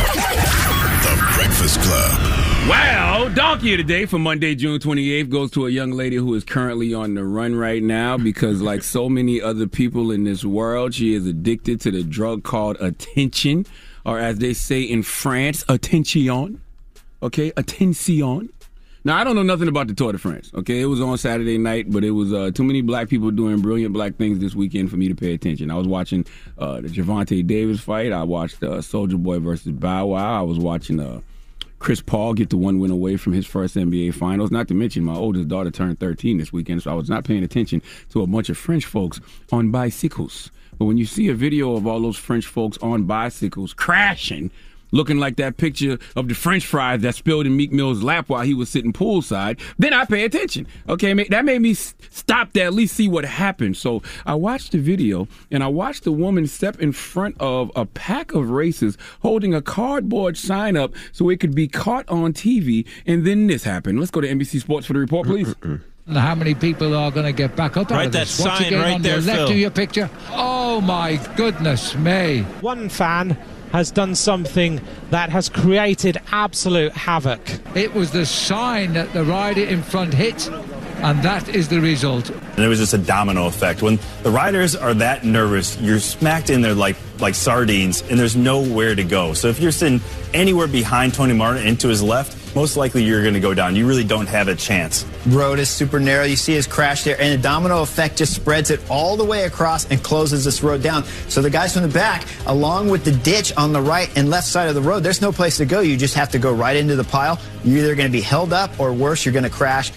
The Breakfast Club. Wow, donkey of the day for Monday, June twenty-eighth goes to a young lady who is currently on the run right now because, like so many other people in this world, she is addicted to the drug called attention. Or as they say in France, attention. Okay, attention. Now, I don't know nothing about the Tour de France. Okay, it was on Saturday night, but it was uh, too many black people doing brilliant black things this weekend for me to pay attention. I was watching uh, the Gervonta Davis fight. I watched uh, Soulja Boy versus Bow Wow. I was watching uh, Chris Paul get the one win away from his first N B A Finals. Not to mention my oldest daughter turned thirteen this weekend, so I was not paying attention to a bunch of French folks on bicycles. But when you see a video of all those French folks on bicycles crashing, looking like that picture of the French fries that spilled in Meek Mill's lap while he was sitting poolside, then I pay attention. Okay, that made me stop to at least see what happened. So I watched the video, and I watched the woman step in front of a pack of racers holding a cardboard sign up so it could be caught on T V, and then this happened. Let's go to N B C Sports for the report, please. How many people are going to get back up out right, of this? That Once sign again, right on there, the left Phil. of your picture. Oh, my goodness me. One fan has done something that has created absolute havoc. It was the sign that the rider in front hit, and that is the result. And it was just a domino effect. When the riders are that nervous, you're smacked in there like like sardines, and there's nowhere to go. So if you're sitting anywhere behind Tony Martin and to his left, most likely you're going to go down. You really don't have a chance. Road is super narrow. You see his crash there, and the domino effect just spreads it all the way across and closes this road down. So the guys from the back, along with the ditch on the right and left side of the road, there's no place to go. You just have to go right into the pile. You're either going to be held up, or worse, you're going to crash.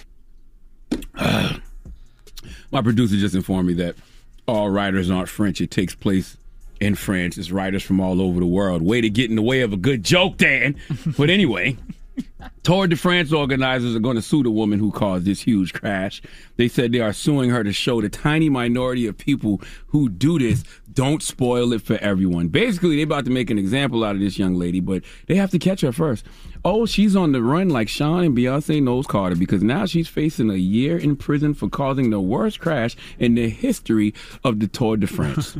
Uh, my producer just informed me that all riders aren't French. It takes place in France. It's riders from all over the world. Way to get in the way of a good joke, Dan. But anyway, Tour de France organizers are going to sue the woman who caused this huge crash. They said they are suing her to show the tiny minority of people who do this Don't spoil it for everyone. Basically, they're about to make an example out of this young lady, but they have to catch her first. Oh, she's on the run like Sean and Beyonce knows Carter, because now she's facing a year in prison for causing the worst crash in the history of the Tour de France.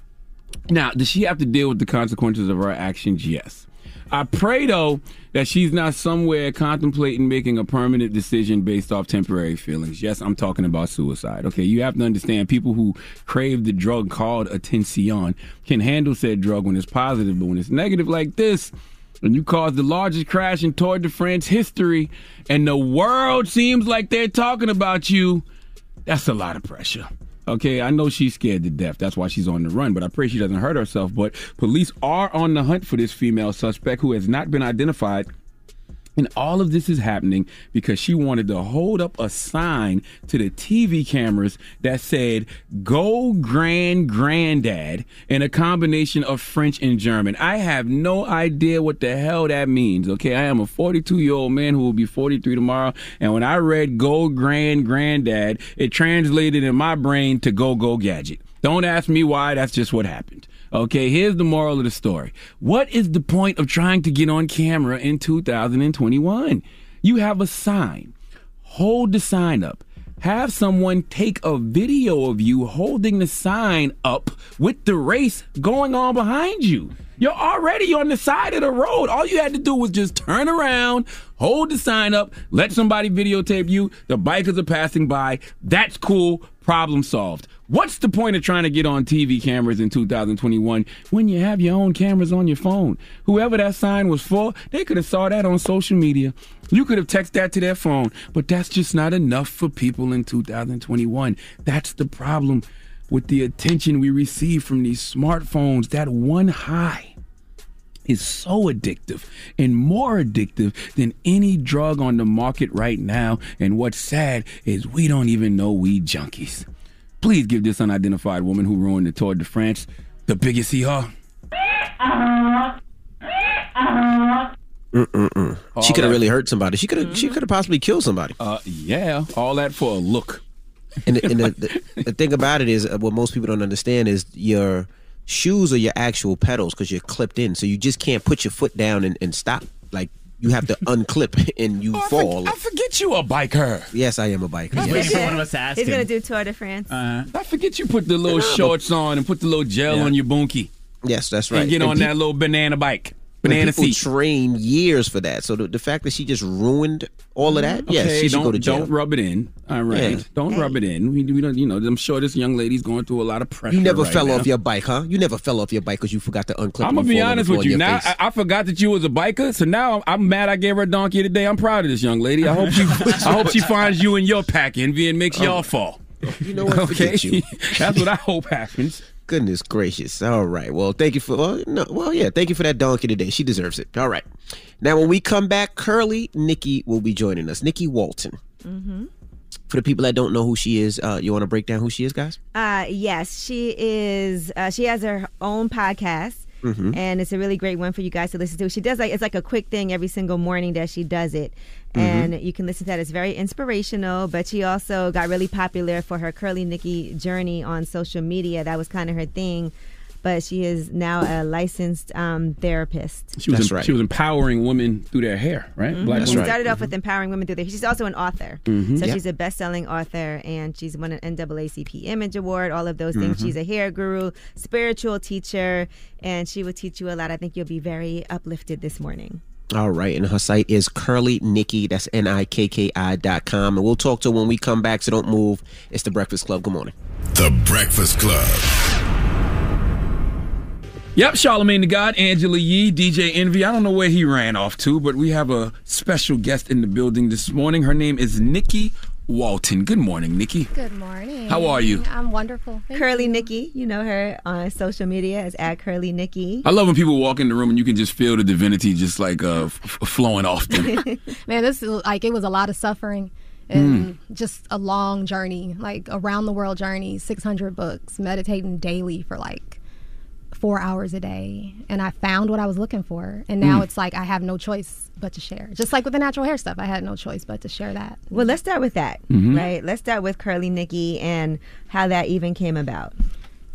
Now, does she have to deal with the consequences of her actions? Yes. I pray, though, that she's not somewhere contemplating making a permanent decision based off temporary feelings. Yes, I'm talking about suicide. Okay, you have to understand, people who crave the drug called attention can handle said drug when it's positive, but when it's negative like this, and you cause the largest crash in Tour de France history, and the world seems like they're talking about you, that's a lot of pressure. Okay, I know she's scared to death. That's why she's on the run, but I pray she doesn't hurt herself. But police are on the hunt for this female suspect who has not been identified. And all of this is happening because she wanted to hold up a sign to the T V cameras that said, "Go Grand Granddad," in a combination of French and German. I have no idea what the hell that means, okay? I am a forty-two-year-old man who will be forty-three tomorrow, and when I read "Go Grand Granddad," it translated in my brain to "Go Go Gadget." Don't ask me why, that's just what happened. Okay, here's the moral of the story. What is the point of trying to get on camera in two thousand twenty-one? You have a sign. Hold the sign up. Have someone take a video of you holding the sign up with the race going on behind you. You're already on the side of the road. All you had to do was just turn around, hold the sign up, let somebody videotape you. The bikers are passing by. That's cool. Problem solved. What's the point of trying to get on T V cameras in two thousand twenty-one when you have your own cameras on your phone? Whoever that sign was for, they could have saw that on social media. You could have texted that to their phone, but that's just not enough for people in two thousand twenty-one. That's the problem with the attention we receive from these smartphones. That one high is so addictive and more addictive than any drug on the market right now. And what's sad is we don't even know we junkies. Please give this unidentified woman who ruined the Tour de France the biggest hee-haw. Mm-mm-mm. She could have really hurt somebody. She could have. Mm-hmm. She could have possibly killed somebody. Uh, yeah, all that for a look. And, the, and the, the, the thing about it is, uh, what most people don't understand is your shoes are your actual pedals because you're clipped in. So you just can't put your foot down and, and stop. Like, you have to unclip and you oh, fall. I, for, I forget you a biker. Yes, I am a biker. He's waiting for one of us to ask He's him. going to do Tour de France. Uh, I forget you put the little shorts on and put the little gel yeah. on your bunkie. Yes, that's right. And get and on pe- that little banana bike. Banana people seat. Train years for that. So the, the fact that she just ruined all of that, okay, yes, she should go to jail. Don't rub it in. All right. Yeah. Don't hey. rub it in. We, we don't. You know, I'm sure this young lady's going through a lot of pressure. You never right fell now. off your bike, huh? You never fell off your bike because you forgot to unclip. I'm gonna be honest with you. Now I, I forgot that you was a biker, so now I'm, I'm mad I gave her a donkey today. I'm proud of this young lady. I hope she I hope she finds you in your pack envy and makes oh. y'all fall. You know what? Okay, you. That's what I hope happens. Goodness gracious. All right. Well, thank you for well, no, well, yeah, thank you for that donkey today. She deserves it. All right. Now, when we come back, Curly Nikki will be joining us. Nikki Walton. Mm-hmm. For the people that don't know who she is, uh, you want to break down who she is, guys? Uh, yes, she is. Uh, she has her own podcast. Mm-hmm. And it's a really great one for you guys to listen to. She does like it's like a quick thing every single morning that she does it. And mm-hmm. you can listen to that. It's very inspirational, but she also got really popular for her Curly Nikki journey on social media. That was kind of her thing. But she is now a licensed um, therapist. She was That's em- right. She was empowering women through their hair, right? Mm-hmm. Black she women. started off mm-hmm. with empowering women through their hair. She's also an author. Mm-hmm. So yep. she's a best-selling author, and she's won an N double A C P Image Award, all of those things. Mm-hmm. She's a hair guru, spiritual teacher, and she will teach you a lot. I think you'll be very uplifted this morning. All right, and her site is Curly Nikki. That's N I K K I dot com. And we'll talk to her when we come back, so don't move. It's The Breakfast Club. Good morning. The Breakfast Club. Yep, Charlamagne the God, Angela Yee, D J Envy. I don't know where he ran off to, but we have a special guest in the building this morning. Her name is Nikki Walton. Good morning, Nikki. Good morning. How are you? I'm wonderful. Thank Curly you. Nikki, you know her on social media as at Curly Nikki. I love when people walk in the room and you can just feel the divinity just like uh, f- flowing off them. Man, this is like it was a lot of suffering and mm. just a long journey, like around the world journey, six hundred books, meditating daily for like four hours a day, and I found what I was looking for, and now mm. it's like I have no choice but to share. Just like with the natural hair stuff, I had no choice but to share that. Well, let's start with that, mm-hmm. right? Let's start with Curly Nikki and how that even came about.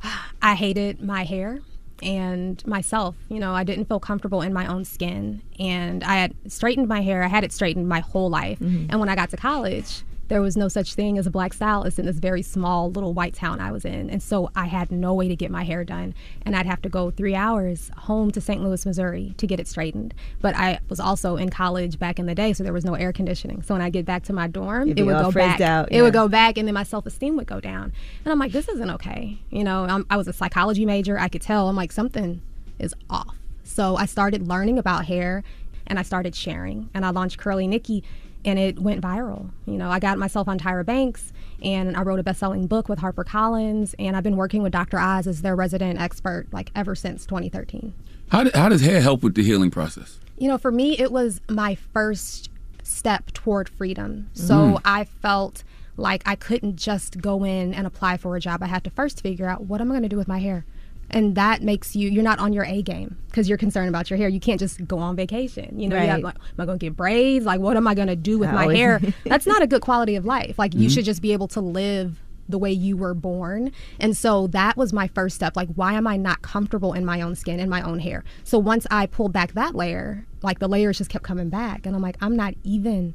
I hated my hair and myself. You know, I didn't feel comfortable in my own skin. And I had straightened my hair. I had it straightened my whole life. Mm-hmm. And when I got to college, there was no such thing as a black stylist in this very small little white town I was in. And so I had no way to get my hair done. And I'd have to go three hours home to Saint Louis, Missouri to get it straightened. But I was also in college back in the day, so there was no air conditioning. So when I get back to my dorm, You'd it be would all go frizzed back. out, It yeah. would go back, and then my self-esteem would go down. And I'm like, this isn't okay. You know, I'm, I was a psychology major. I could tell. I'm like, something is off. So I started learning about hair, and I started sharing. And I launched Curly Nikki, and it went viral. You know, I got myself on Tyra Banks, and I wrote a best-selling book with HarperCollins, and I've been working with Doctor Oz as their resident expert like ever since twenty thirteen. How, do, how does hair help with the healing process? You know, for me, it was my first step toward freedom. So Mm. I felt like I couldn't just go in and apply for a job. I had to first figure out, what am I going to do with my hair? And that makes you, you're not on your A game because you're concerned about your hair. You can't just go on vacation. You know, you Right. have, like, am I going to get braids? Like, what am I going to do with I my always- hair? That's not a good quality of life. Like, you Mhm. should just be able to live the way you were born. And so that was my first step. Like, why am I not comfortable in my own skin and my own hair? So once I pulled back that layer, like, the layers just kept coming back. And I'm like, I'm not even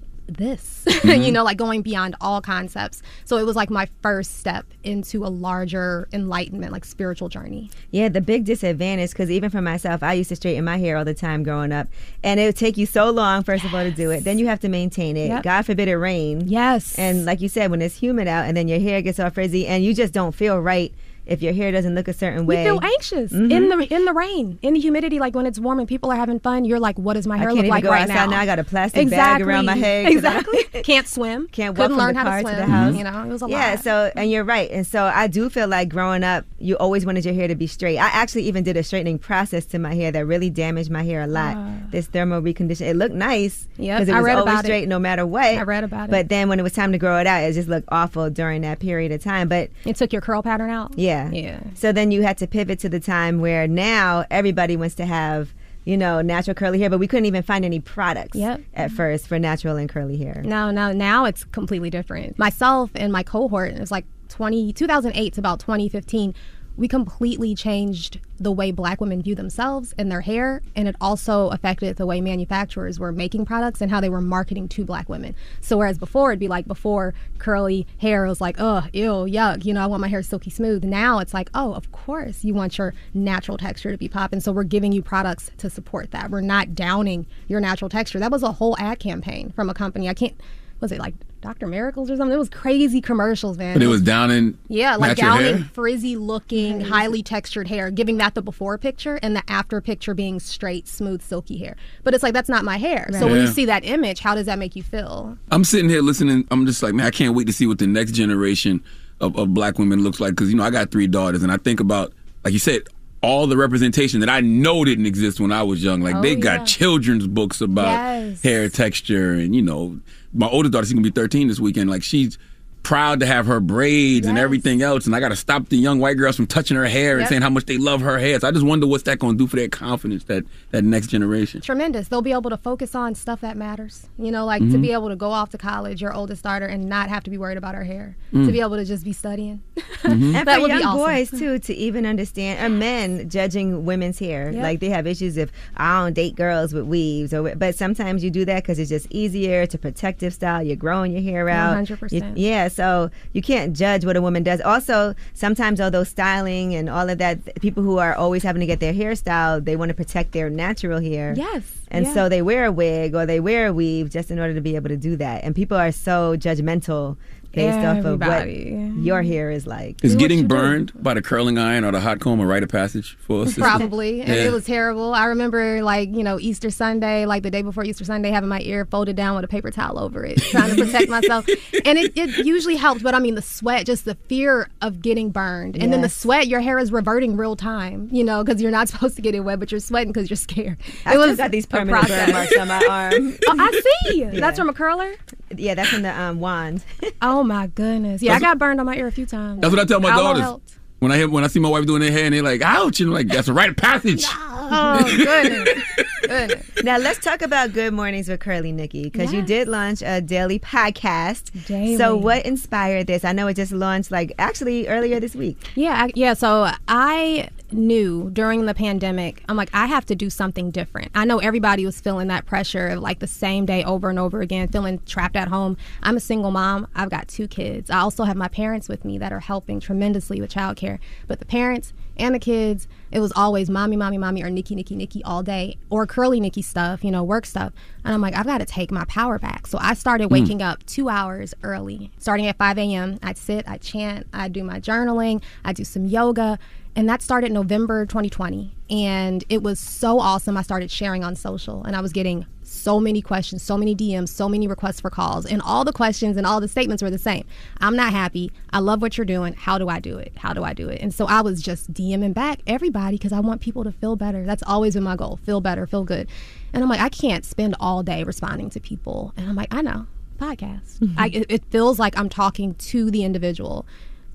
this, Mhm. you know, like going beyond all concepts. So it was like my first step into a larger enlightenment, like spiritual journey. Yeah, the big disadvantage, because even for myself, I used to straighten my hair all the time growing up, and it would take you so long, first of all, to do it. Then you have to maintain it. Yep. God forbid it rain. Yes. And like you said, when it's humid out, and then your hair gets all frizzy, and you just don't feel right if your hair doesn't look a certain way. You feel anxious Mhm. in the in the rain, in the humidity, like when it's warm and people are having fun. You're like, what does my I hair can't look even like go right outside now? now. I got a plastic exactly. bag around my head 'cause I- Exactly. Can't swim. Can't walk Couldn't from learn the how car to to swim. the house. You know, it was a yeah, lot. so, and you're right. And so I do feel like growing up, you always wanted your hair to be straight. I actually even did a straightening process to my hair that really damaged my hair a lot. Ah. This thermo recondition. It looked nice Yep, because it I was read always about it. straight no matter what. I read about it. But then when it was time to grow it out, it just looked awful during that period of time. But it took your curl pattern out. Yeah. Yeah. So then you had to pivot to the time where now everybody wants to have, you know, natural curly hair, but we couldn't even find any products Yep. at first for natural and curly hair. No, no, now it's completely different. Myself and my cohort, it was like twenty, two thousand eight to about twenty fifteen, we completely changed the way black women view themselves and their hair, and it also affected the way manufacturers were making products and how they were marketing to black women. So whereas before it'd be like, before curly hair was like, oh, ew, yuck, you know, I want my hair silky smooth. Now it's like, oh, of course you want your natural texture to be popping, so we're giving you products to support that. We're not downing your natural texture. That was a whole ad campaign from a company. I can't, was it like Doctor Miracles or something? It was crazy commercials, man. But it was down in Yeah, like natural downing hair? frizzy looking, highly textured hair, giving that the before picture and the after picture being straight, smooth, silky hair. But it's like, that's not my hair. So when you Yeah. see that image, how does that make you feel? I'm sitting here listening. I'm just like, man, I can't wait to see what the next generation of, of black women looks like. Because, you know, I got three daughters, and I think about, like you said, all the representation that I know didn't exist when I was young. Like, Oh, they yeah. got children's books about Yes. hair texture. And, you know, my oldest daughter, she's going to be thirteen this weekend. Like, she's proud to have her braids and everything else. And I got to stop the young white girls from touching her hair and Yep. saying how much they love her hair. So I just wonder what's that going to do for their confidence, that, that next generation. Tremendous. They'll be able to focus on stuff that matters. You know, like to Mhm. be able to go off to college, your oldest daughter, and not have to be worried about her hair. Mm. To be able to just be studying. And That for would be young awesome. boys too, to even understand, or men judging women's hair, Yep. like they have issues if I don't date girls with weaves, or but sometimes you do that because it's just easier. It's a protective style. You're growing your hair out. one hundred percent. You- yeah, so you can't judge what a woman does. Also, sometimes although styling and all of that, th- people who are always having to get their hair styled, they want to protect their natural hair. Yes. And yeah. so they wear a wig or they wear a weave just in order to be able to do that. And people are so judgmental based Everybody. off of what your hair is like. Is getting burned by the curling iron or the hot comb a rite of passage for us? Probably. And Yeah. it was terrible. I remember, like, you know, Easter Sunday, like the day before Easter Sunday, having my ear folded down with a paper towel over it, trying to protect myself. And it, it usually helps, but I mean, the sweat, just the fear of getting burned. And then the Yes. sweat, your hair is reverting real time, you know, because you're not supposed to get it wet, but you're sweating because you're scared. I still got these permanent burn marks on my arm. Oh, I see. Yeah. That's from a curler? Yeah, that's from the um, wand. Oh, my goodness. Yeah, I got burned on my ear a few times. That's what I tell my Aloe daughters. helped. When I hear, when I see my wife doing their hair and they're like, ouch, and I'm like, that's a rite of passage. Oh, goodness. Goodness. Now let's talk about Good Mornings with Curly Nikki, because yes. you did launch a daily podcast. Daily. So what inspired this? I know it just launched like actually earlier this week. Yeah, I, yeah. So I knew during the pandemic, I'm like, I have to do something different. I know everybody was feeling that pressure of like the same day over and over again, feeling trapped at home. I'm a single mom. I've got two kids. I also have my parents with me that are helping tremendously with childcare. But the parents and the kids, it was always mommy, mommy, mommy, or Nikki, Nikki, Nikki all day, or Curly Nikki stuff, you know, work stuff. And I'm like, I've got to take my power back. So I started waking mm. up two hours early. Starting at five a.m., I'd sit, I'd chant, I'd do my journaling, I'd do some yoga. And that started November twenty twenty. And it was so awesome. I started sharing on social, and I was getting so many questions, so many D Ms, so many requests for calls. And all the questions and all the statements were the same. I'm not happy. I love what you're doing. How do I do it? How do I do it? And so I was just DMing back everybody because I want people to feel better. That's always been my goal. Feel better, feel good. And I'm like, I can't spend all day responding to people. And I'm like, I know, podcast. Mm-hmm. I, it, it feels like I'm talking to the individual,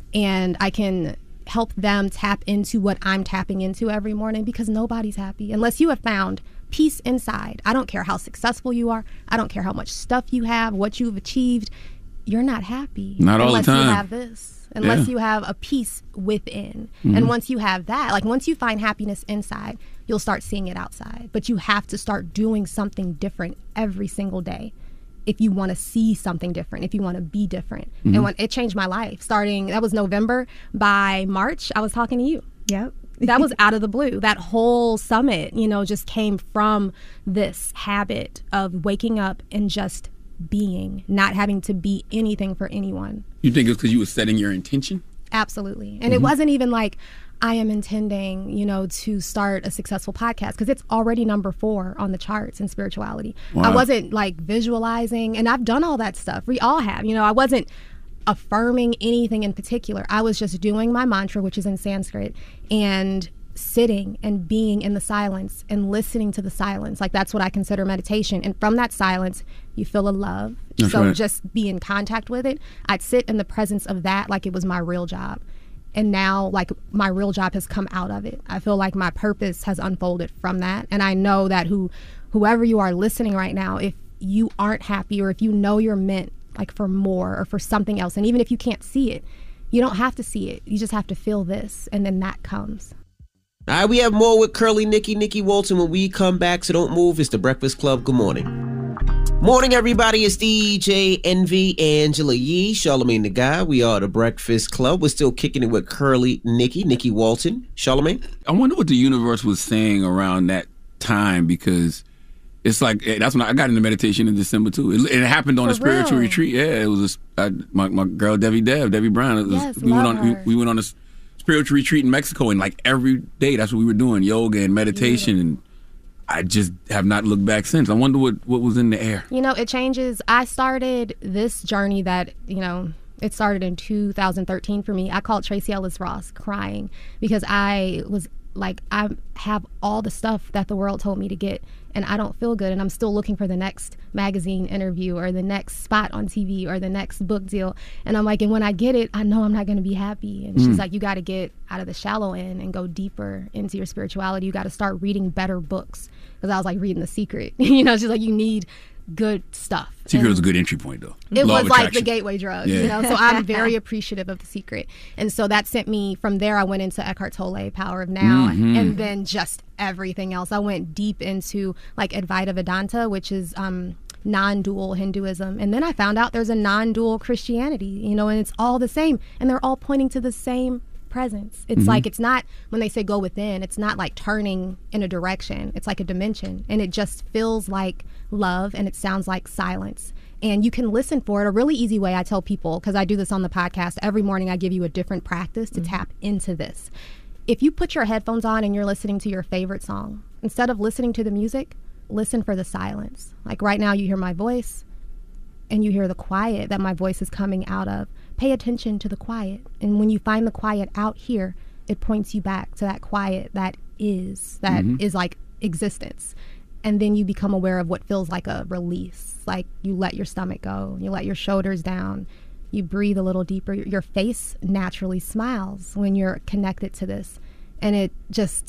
and I can help them tap into what I'm tapping into every morning, because nobody's happy unless you have found peace inside. I don't care how successful you are. I don't care how much stuff you have, what you've achieved. You're not happy. Not all the time. Unless you have this. Unless yeah. you have a peace within. Mm-hmm. And once you have that, like once you find happiness inside, you'll start seeing it outside. But you have to start doing something different every single day if you want to see something different, if you want to be different. Mm-hmm. And when it changed my life, starting, that was November. By March, I was talking to you. Yep. That was out of the blue. That whole summit, you know, just came from this habit of waking up and just being, not having to be anything for anyone. You think it's because you were setting your intention? Absolutely. And mm-hmm. it wasn't even like, I am intending, you know, to start a successful podcast, because it's already number four on the charts in spirituality. Wow. I wasn't like visualizing, and I've done all that stuff. We all have, you know, I wasn't affirming anything in particular. I was just doing my mantra, which is in Sanskrit, and sitting and being in the silence and listening to the silence. Like that's what I consider meditation. And from that silence, you feel a love. That's so right. Just be in contact with it. I'd sit in the presence of that like it was my real job. And now, like, my real job has come out of it. I feel like my purpose has unfolded from that. And I know that who, whoever you are listening right now, if you aren't happy, or if you know you're meant, like, for more or for something else, and even if you can't see it, you don't have to see it. You just have to feel this, and then that comes. All right, we have more with Curly Nikki, Nikki Walton when we come back, so don't move. It's The Breakfast Club. Good morning. Morning, everybody. It's D J Envy, Angela Yee, Charlamagne the Guy. We are The Breakfast Club. We're still kicking it with Curly Nikki, Nikki Walton. Charlamagne? I wonder what the universe was saying around that time, because it's like, that's when I got into meditation in December, too. It, it happened on For a spiritual real? retreat. Yeah, it was a, I, my, my girl, Debbie Dev, Debbie Brown. It was, Yes, we, love went on, we, her. we went on a spiritual retreat in Mexico, and like every day, that's what we were doing, yoga and meditation, and I just have not looked back since. I wonder what, what was in the air. You know, it changes. I started this journey that, you know, it started in two thousand thirteen for me. I called Tracy Ellis Ross crying because I was like, I have all the stuff that the world told me to get, and I don't feel good, and I'm still looking for the next magazine interview or the next spot on T V or the next book deal. And I'm like, and when I get it, I know I'm not going to be happy. And mm. she's like, you got to get out of the shallow end and go deeper into your spirituality. You got to start reading better books. Because I was like reading The Secret. You know, she's like, you need good stuff. Secret and was a good entry point, though. It Law was of like attraction. the gateway drug, Yeah. you know. So I'm very appreciative of The Secret. And so that sent me, from there I went into Eckhart Tolle, Power of Now, Mm-hmm. and then just everything else. I went deep into like Advaita Vedanta, which is um, non-dual Hinduism. And then I found out there's a non-dual Christianity, you know, and it's all the same. And they're all pointing to the same presence. It's Mm-hmm. like, it's not, when they say go within, it's not like turning in a direction. It's like a dimension, and it just feels like love, and it sounds like silence. And you can listen for it. A really easy way I tell people, because I do this on the podcast, every morning I give you a different practice to mm-hmm. tap into this. If you put your headphones on and you're listening to your favorite song, instead of listening to the music, listen for the silence. Like right now you hear my voice, and you hear the quiet that my voice is coming out of. Pay attention to the quiet. And when you find the quiet out here, it points you back to that quiet that is, that mm-hmm. is like existence. And then you become aware of what feels like a release. Like you let your stomach go, you let your shoulders down, you breathe a little deeper. Your, your face naturally smiles when you're connected to this. And it just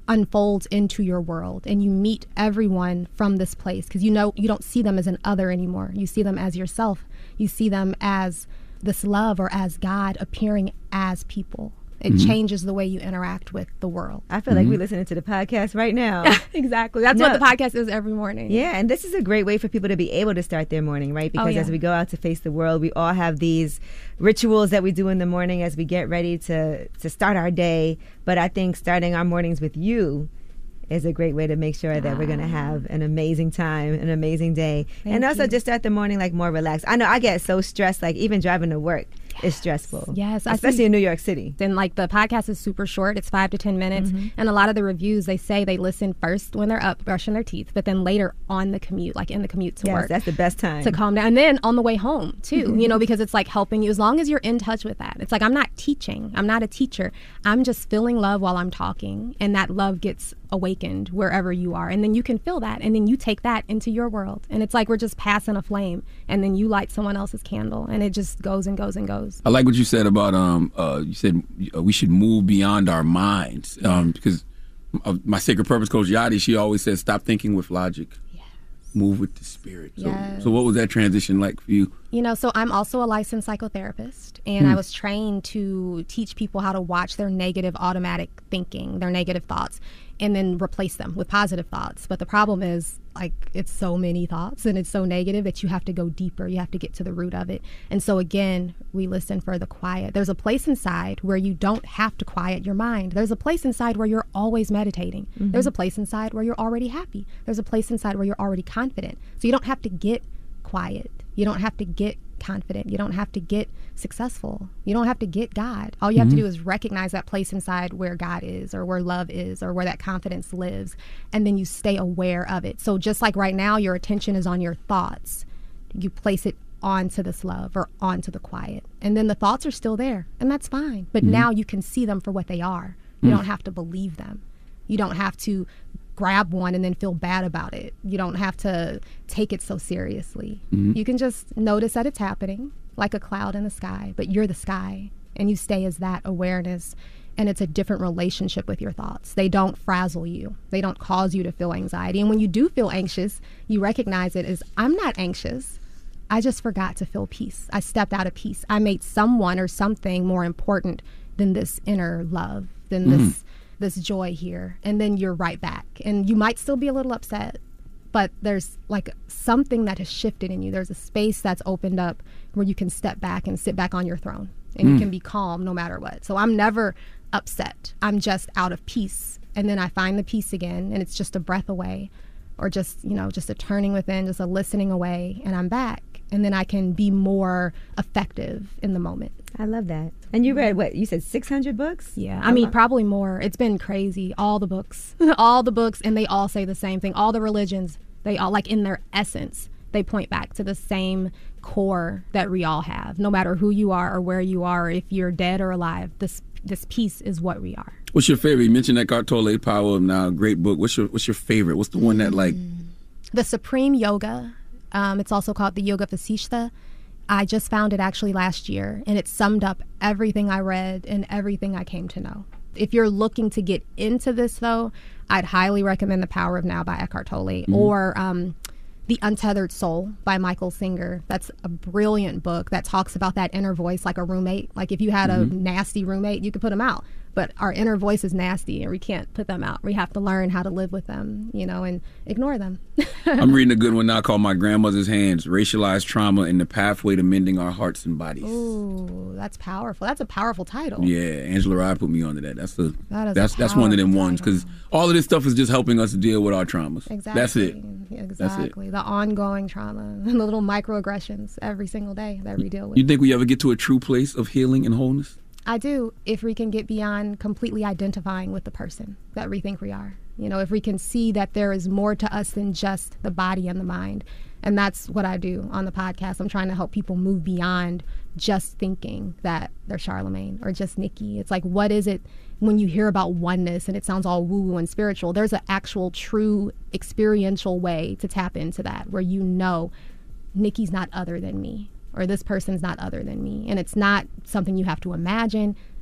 unfolds into your world, and you meet everyone from this place, because you know you don't see them as an other anymore. You see them as yourself. You see them as this love, or as God appearing as people. It mm-hmm. changes the way you interact with the world. I feel mm-hmm. like we're listening to the podcast right now. Exactly. That's no. what the podcast is every morning. Yeah, and this is a great way for people to be able to start their morning, right? Because oh, yeah. as we go out to face the world, we all have these rituals that we do in the morning as we get ready to, to start our day. But I think starting our mornings with you is a great way to make sure that we're going to have an amazing time, an amazing day. Thank and also you. Just start the morning like more relaxed. I know I get so stressed, like even driving to work. It's stressful. Yes. Especially in New York City. Then like the podcast is super short. It's five to ten minutes. Mm-hmm. And a lot of the reviews, they say they listen first when they're up brushing their teeth, but then later on the commute, like in the commute to yes, work. That's the best time. To calm down. And then on the way home too, mm-hmm. you know, because it's like helping you as long as you're in touch with that. It's like, I'm not teaching. I'm not a teacher. I'm just feeling love while I'm talking. And that love gets awakened wherever you are. And then you can feel that. And then you take that into your world. And it's like we're just passing a flame. And then you light someone else's candle. And it just goes and goes and goes. I like what you said about um uh you said uh, we should move beyond our minds, um because uh, my sacred purpose coach Yadi, she always says stop thinking with logic, yes. move with the spirit. So, yes. so what was that transition like for you? You know, so I'm also a licensed psychotherapist, and hmm. I was trained to teach people how to watch their negative automatic thinking, their negative thoughts, and then replace them with positive thoughts. But the problem is, like, it's so many thoughts and it's so negative that you have to go deeper. You have to get to the root of it. And so again, we listen for the quiet. There's a place inside where you don't have to quiet your mind. There's a place inside where you're always meditating. Mm-hmm. There's a place inside where you're already happy. There's a place inside where you're already confident. So you don't have to get quiet. You don't have to get confident. You don't have to get successful. You don't have to get God. All you have mm-hmm. to do is recognize that place inside where God is, or where love is, or where that confidence lives, and then you stay aware of it. So just like right now, your attention is on your thoughts. You place it onto this love or onto the quiet, and then the thoughts are still there, and that's fine. But mm-hmm. now you can see them for what they are. You mm-hmm. don't have to believe them. You don't have to grab one and then feel bad about it. You don't have to take it so seriously. Mm-hmm. You can just notice that it's happening, like a cloud in the sky, but you're the sky, and you stay as that awareness. And it's a different relationship with your thoughts. They don't frazzle you. They don't cause you to feel anxiety. And when you do feel anxious, you recognize it as, I'm not anxious. I just forgot to feel peace. I stepped out of peace. I made someone or something more important than this inner love, than mm-hmm. this this joy here. And then you're right back. And you might still be a little upset, but there's like something that has shifted in you. There's a space that's opened up where you can step back and sit back on your throne, and mm. you can be calm no matter what. So I'm never upset. I'm just out of peace. And then I find the peace again, and it's just a breath away, or just, you know, just a turning within, just a listening away, and I'm back. And then I can be more effective in the moment. I love that. And you read, what, you said six hundred books? Yeah, I mean, probably more. It's been crazy. All the books, all the books, and they all say the same thing. All the religions, they all, like in their essence, they point back to the same core that we all have. No matter who you are or where you are, if you're dead or alive, this this piece is what we are. What's your favorite? You mentioned Eckhart Tolle, Power of Now, great book. What's your What's your favorite? What's the one that, like? The Supreme Yoga. Um, it's also called the Yoga Vasishtha. I just found it actually last year, and it summed up everything I read and everything I came to know. If you're looking to get into this, though, I'd highly recommend The Power of Now by Eckhart Tolle, mm-hmm. or um, The Untethered Soul by Michael Singer. That's a brilliant book that talks about that inner voice like a roommate. Like if you had mm-hmm. a nasty roommate, you could put them out. But our inner voice is nasty, and we can't put them out. We have to learn how to live with them, you know, and ignore them. I'm reading a good one now called My Grandmother's Hands, Racialized Trauma and the Pathway to Mending Our Hearts and Bodies. Ooh, that's powerful. That's a powerful title. Yeah, Angela Rye put me onto that. That's a, that is that's a that's one of them ones, because all of this stuff is just helping us deal with our traumas. Exactly. That's it. Exactly. That's it. The ongoing trauma and the little microaggressions every single day that we deal with. You think we ever get to a true place of healing and wholeness? I do, if we can get beyond completely identifying with the person that we think we are. You know, if we can see that there is more to us than just the body and the mind. And that's what I do on the podcast. I'm trying to help people move beyond just thinking that they're Charlemagne or just Nikki. It's like, what is it when you hear about oneness and it sounds all woo-woo and spiritual? There's an actual, true, experiential way to tap into that, where you know Nikki's not other than me, or this person's not other than me. And it's not something you have to imagine.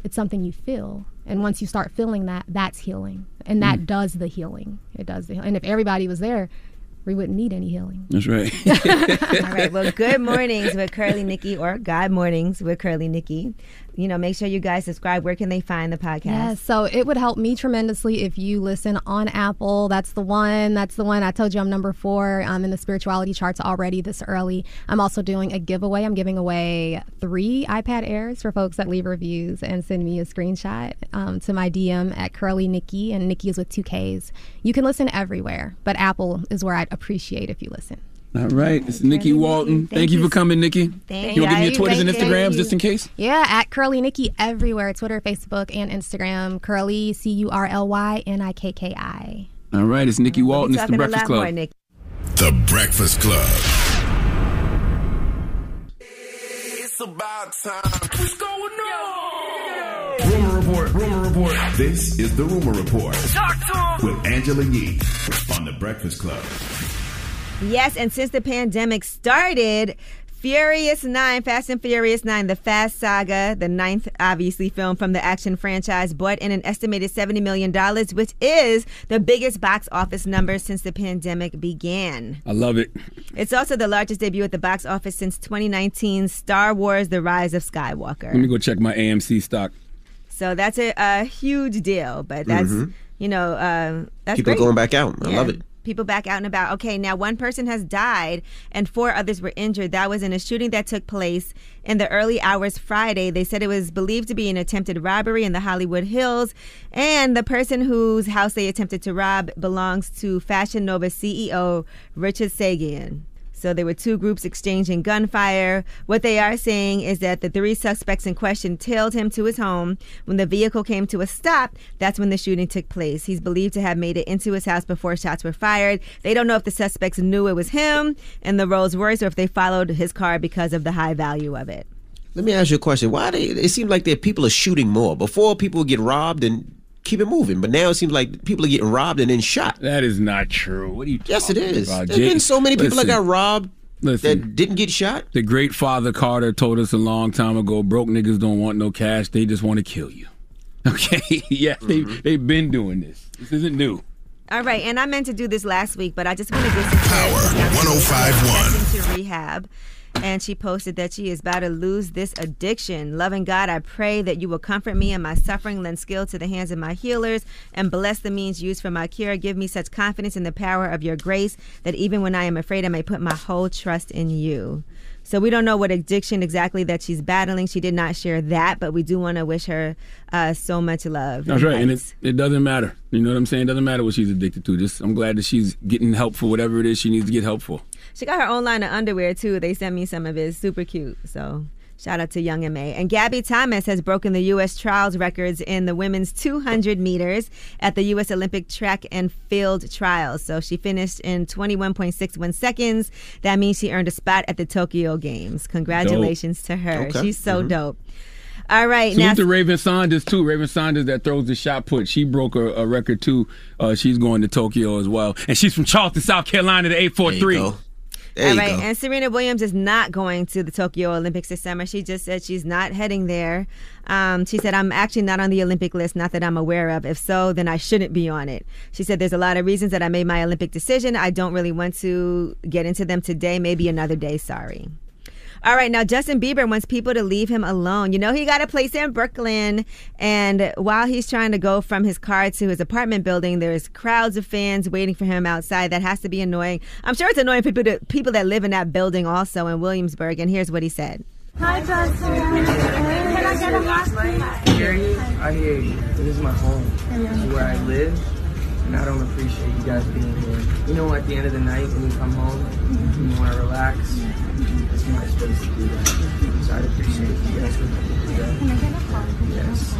it's something you feel. And once you start feeling that, that's healing. And that mm. does the healing. It does the healing. And if everybody was there, we wouldn't need any healing. That's right. All right. Well, good mornings with Curly Nikki, or God mornings with Curly Nikki. You know, make sure you guys subscribe. Where can they find the podcast? Yes, so it would help me tremendously if you listen on Apple. That's the one. That's the one. I told you I'm number four um, in the spirituality charts already this early. I'm also doing a giveaway. I'm giving away three iPad Airs for folks that leave reviews and send me a screenshot um, to my D M at Curly Nikki, and Nikki is with two Ks. You can listen everywhere, but Apple is where I'd appreciate if you listen. All right. It's Nikki Walton. Thank, Thank you for coming, Nikki. Thank you. You want to give me your Twitters and Instagrams you. just in case? Yeah, at Curly Nikki everywhere. Twitter, Facebook, and Instagram. Curly, C U R L Y N I K K I. All right. It's Nikki Walton. We'll it's The Breakfast Club. More, The Breakfast Club. It's about time. What's going on? Rumor Report. Rumor Report. This is The Rumor Report. Talk to him. With Angela Yee on The Breakfast Club. Yes, and since the pandemic started, Furious nine, Fast and Furious nine, the Fast Saga, the ninth, obviously, film from the action franchise, brought in an estimated seventy million dollars, which is the biggest box office number since the pandemic began. I love it. It's also the largest debut at the box office since twenty nineteen's Star Wars: The Rise of Skywalker. Let me go check my A M C stock. So that's a, a huge deal, but that's, Mhm. you know, uh, that's People great. are going back out. I Yeah. love it. People back out and about. Okay, now one person has died and four others were injured. That was in a shooting that took place in the early hours Friday. They said it was believed to be an attempted robbery in the Hollywood Hills. And the person whose house they attempted to rob belongs to Fashion Nova C E O Richard Sagan. So there were two groups exchanging gunfire. What they are saying is that the three suspects in question tailed him to his home. When the vehicle came to a stop, that's when the shooting took place. He's believed to have made it into his house before shots were fired. They don't know if the suspects knew it was him in the Rolls Royce or if they followed his car because of the high value of it. Let me ask you a question. Why they? It seems like that people are shooting more. Before, people would get robbed and keep it moving, but now it seems like people are getting robbed and then shot. That is not true. What are you? Yes, it is. About, There's been so many people listen, that got robbed listen, that didn't get shot. The great Father Carter told us a long time ago: broke niggas don't want no cash; they just want to kill you. Okay, yeah, Mm-hmm. they they've been doing this. This isn't new. All right, and I meant to do this last week, but I just want to get some Power one oh five one. to rehab. And she posted that she is about to lose this addiction. Loving God, I pray that you will comfort me in my suffering, lend skill to the hands of my healers, and bless the means used for my cure. Give me such confidence in the power of your grace that even when I am afraid, I may put my whole trust in you. So we don't know what addiction exactly that she's battling. She did not share that, but we do want to wish her uh, so much love. That's right, and it, it doesn't matter. You know what I'm saying? It doesn't matter what she's addicted to. Just I'm glad that she's getting help for whatever it is she needs to get help for. She got her own line of underwear, too. They sent me some of it. Super cute. So shout out to Young M A. And Gabby Thomas has broken the U S trials records in the women's two hundred meters at the U S Olympic track and field trials. So she finished in twenty-one point six one seconds. That means she earned a spot at the Tokyo Games. Congratulations Dope. to her. Okay. She's so Mhm. dope. All right. Salute now to Raven Saunders, too. Raven Saunders that throws the shot put. She broke a, a record, too. Uh, she's going to Tokyo as well. And she's from Charleston, South Carolina, the eight four three. All right, and Serena Williams is not going to the Tokyo Olympics this summer. She just said she's not heading there. Um, she said, I'm actually not on the Olympic list, not that I'm aware of. If so, then I shouldn't be on it. She said, there's a lot of reasons that I made my Olympic decision. I don't really want to get into them today. Maybe another day. Sorry. All right, now Justin Bieber wants people to leave him alone. You know, he got a place in Brooklyn, and while he's trying to go from his car to his apartment building, there's crowds of fans waiting for him outside. That has to be annoying. I'm sure it's annoying for people, to, people that live in that building also in Williamsburg, and here's what he said. Hi, Justin. Can I get a mask? I hear you. I hear you. This is my home. This is where I live, and I don't appreciate you guys being here. You know, at the end of the night, when you come home, and you want to relax, it's my space to do that. So I'd appreciate if you guys would do that. Can I get a card? Yes.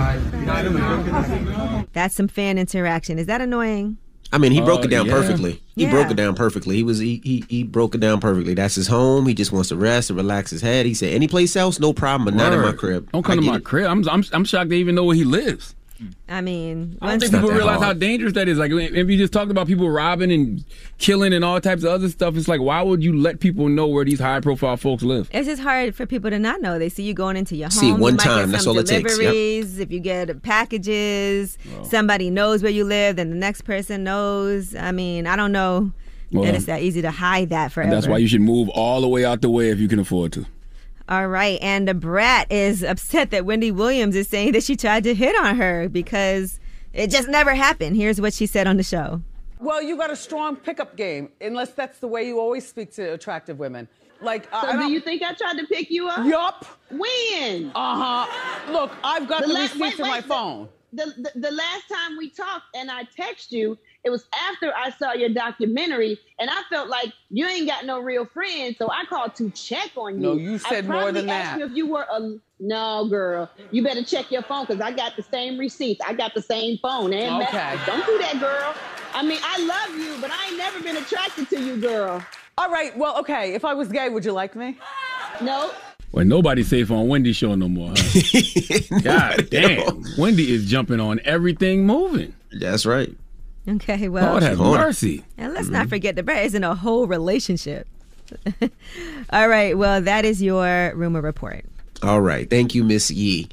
Uh, That's some fan interaction. Is that annoying? I mean, he broke Uh, it down yeah. perfectly. He Yeah. broke it down perfectly. He was he, he he broke it down perfectly. That's his home. He just wants to rest and relax his head. He said, any place else, no problem, but not in my Word. crib. Don't come I to get my it. crib. I'm, I'm I'm shocked they even know where he lives. I mean, I don't think people realize how dangerous that is. Like, if you just talked about people robbing and killing and all types of other stuff, it's like, why would you let people know where these high-profile folks live? It's just hard for people to not know. They see you going into your home. See, one you might time, get that's some all it takes. Yep. deliveries. If you get packages, Wow. somebody knows where you live, then the next person knows. I mean, I don't know Well, that it's that easy to hide that forever. And that's why you should move all the way out the way if you can afford to. All right, and the brat is upset that Wendy Williams is saying that she tried to hit on her because it just never happened. Here's what she said on the show. Well, you got a strong pickup game, unless that's the way you always speak to attractive women. Like, So I do don't- you think I tried to pick you up? Yup. When? Uh-huh. Look, I've got the, la- receipts wait, in my wait, phone. The, the, the last time we talked and I text you, it was after I saw your documentary, and I felt like you ain't got no real friends, so I called to check on you. No, you said I more probably than asked that. you if you were a no, girl. You better check your phone because I got the same receipts. I got the same phone and Okay. messages. Don't do that, girl. I mean, I love you, but I ain't never been attracted to you, girl. All right, well, okay. If I was gay, would you like me? No. Well, nobody's safe on Wendy's show no more, huh? God damn. Wendy is jumping on everything moving. That's right. Okay, well. Lord have mercy. And let's not forget the brat is in a whole relationship. All right, well, that is your rumor report. All right. Thank you, Miss Yee.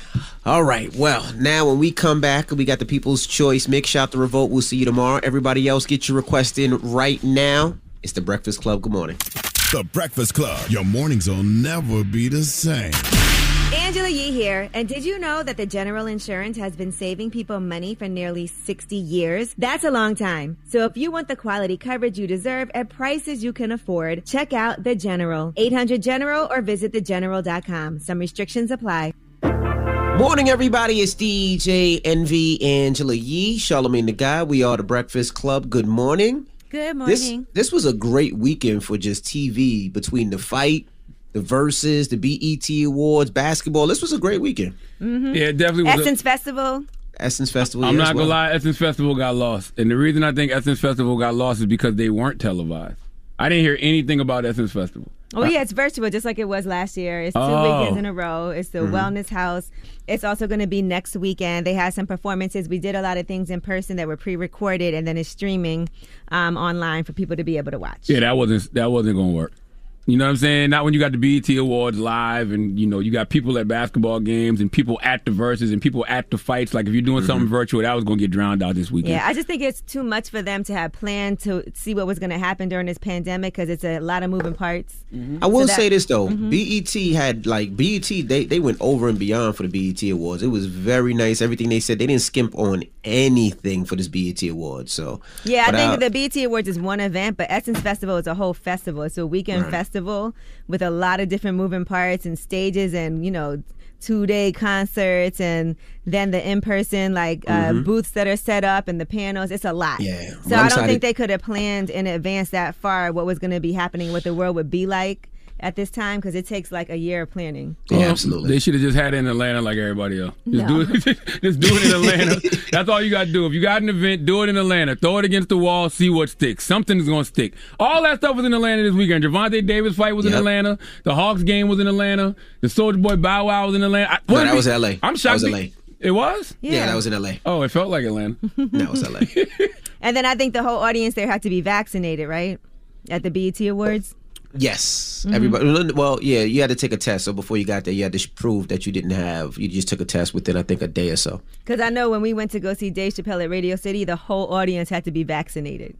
All right. Well, now when we come back, we got the People's Choice Mix. Shout the Revolt. We'll see you tomorrow. Everybody else, get your request in right now. It's the Breakfast Club. Good morning. The Breakfast Club. Your mornings will never be the same. Angela Yee here, and did you know that the General Insurance has been saving people money for nearly sixty years? That's a long time. So if you want the quality coverage you deserve at prices you can afford, check out The General. eight hundred General or visit the general dot com. Some restrictions apply. Morning, everybody. It's D J N V Angela Yee, Charlamagne the Guy. We are the Breakfast Club. Good morning. Good This, morning. this was a great weekend for just T V between the fight, the verses, the B E T Awards, basketball. This was a great weekend. Mm-hmm. Yeah, it definitely was. a- Essence Festival. Essence Festival. I'm yeah, not as gonna well. lie, Essence Festival got lost. And the reason I think Essence Festival got lost is because they weren't televised. I didn't hear anything about Essence Festival. Oh, yeah, it's virtual, just like it was last year. It's two Oh. weekends in a row. It's the Mhm. Wellness House. It's also going to be next weekend. They had some performances. We did a lot of things in person that were pre-recorded, and then it's streaming um, online for people to be able to watch. Yeah, that wasn't that wasn't gonna work. You know what I'm saying? Not when you got the B E T Awards live and, you know, you got people at basketball games and people at the verses and people at the fights. Like, if you're doing something virtual, that was going to get drowned out this weekend. Yeah, I just think it's too much for them to have planned to see what was going to happen during this pandemic because it's a lot of moving parts. I will So that- say this though, Mhm. B E T had like B E T. They they went over and beyond for the B E T Awards. It was very nice. Everything they said, they didn't skimp on anything for this B E T Awards. So Yeah, I but, think uh, the B E T Awards is one event, but Essence Festival is a whole festival. It's a weekend Right. festival with a lot of different moving parts and stages and, you know, two-day concerts and then the in-person, like, uh, Mhm. booths that are set up and the panels. It's a lot. Yeah. So One I don't sided- think they could have planned in advance that far what was going to be happening, what the world would be like at this time, because it takes, like, a year of planning. Yeah, absolutely. They should have just had it in Atlanta like everybody else. Just, No. do it, just do it in Atlanta. That's all you got to do. If you got an event, do it in Atlanta. Throw it against the wall, see what sticks. Something's going to stick. All that stuff was in Atlanta this weekend. Javante Davis fight was in Yep. Atlanta. The Hawks game was in Atlanta. The Soulja Boy Bow Wow was in Atlanta. I, No, what that did was we- L A. I'm That shocked. was we- L A. It was? Yeah, that was in L A. Oh, it felt like Atlanta. That was L A. And then I think the whole audience there had to be vaccinated, right? At the B E T Awards. Yes, Mhm. everybody. Well, yeah, you had to take a test. So before you got there, you had to sh- prove that you didn't have. You just took a test within, I think, a day or so. Because I know when we went to go see Dave Chappelle at Radio City, the whole audience had to be vaccinated.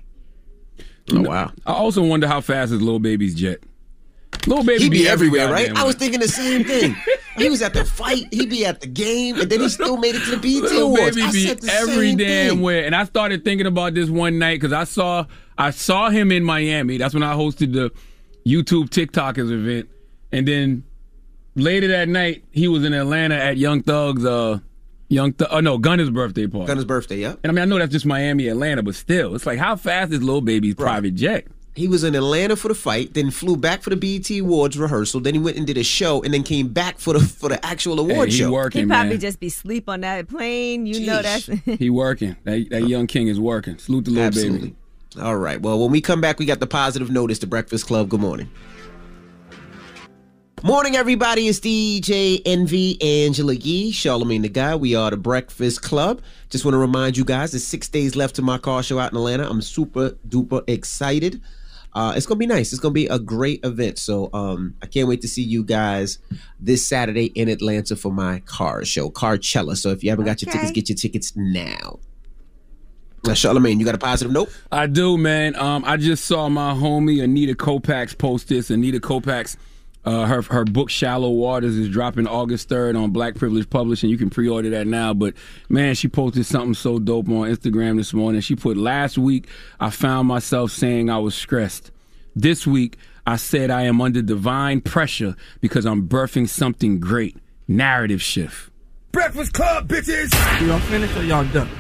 Oh wow! I also wonder how fast is Lil Baby's jet. Lil Baby He'd be, be everywhere, every right? goddamn I was way. thinking the same thing. He was at the fight. He'd be at the game, and then he still made it to the B E T Little Awards. Baby I be said the every same damn thing. where. And I started thinking about this one night because I saw I saw him in Miami. That's when I hosted the YouTube TikTokers event. And then later that night, he was in Atlanta at Young Thug's uh Young Thug oh no, Gunna's birthday party. Gunna's birthday, yeah. And I mean I know that's just Miami, Atlanta, but still, it's like how fast is Lil Baby's private jet? He was in Atlanta for the fight, then flew back for the B E T Awards rehearsal. Then he went and did a show, and then came back for the for the actual award he show. working, He'd probably man. just be asleep on that plane. You know that's. He working. That, that young king is working. Salute the Lil Absolutely. Baby. All right. Well, when we come back, we got the positive notice. The Breakfast Club. Good morning. Morning, everybody. It's D J Envy, Angela Yee, Charlamagne the Guy. We are the Breakfast Club. Just want to remind you guys, there's six days left to my car show out in Atlanta. I'm super duper excited. Uh, it's going to be nice. It's going to be a great event. So um, I can't wait to see you guys this Saturday in Atlanta for my car show, Carcella. So if you haven't got your Okay. tickets, get your tickets now. Now, Charlamagne, you got a positive note? I do, man. Um, I just saw my homie Anita Kopax post this. Anita Kopax, uh, her her book Shallow Waters is dropping August third on Black Privilege Publishing. You can pre-order that now. But, man, she posted something so dope on Instagram this morning. She put, last week, I found myself saying I was stressed. This week, I said I am under divine pressure because I'm birthing something great. Narrative shift. Breakfast Club, bitches! Y'all finished or y'all done?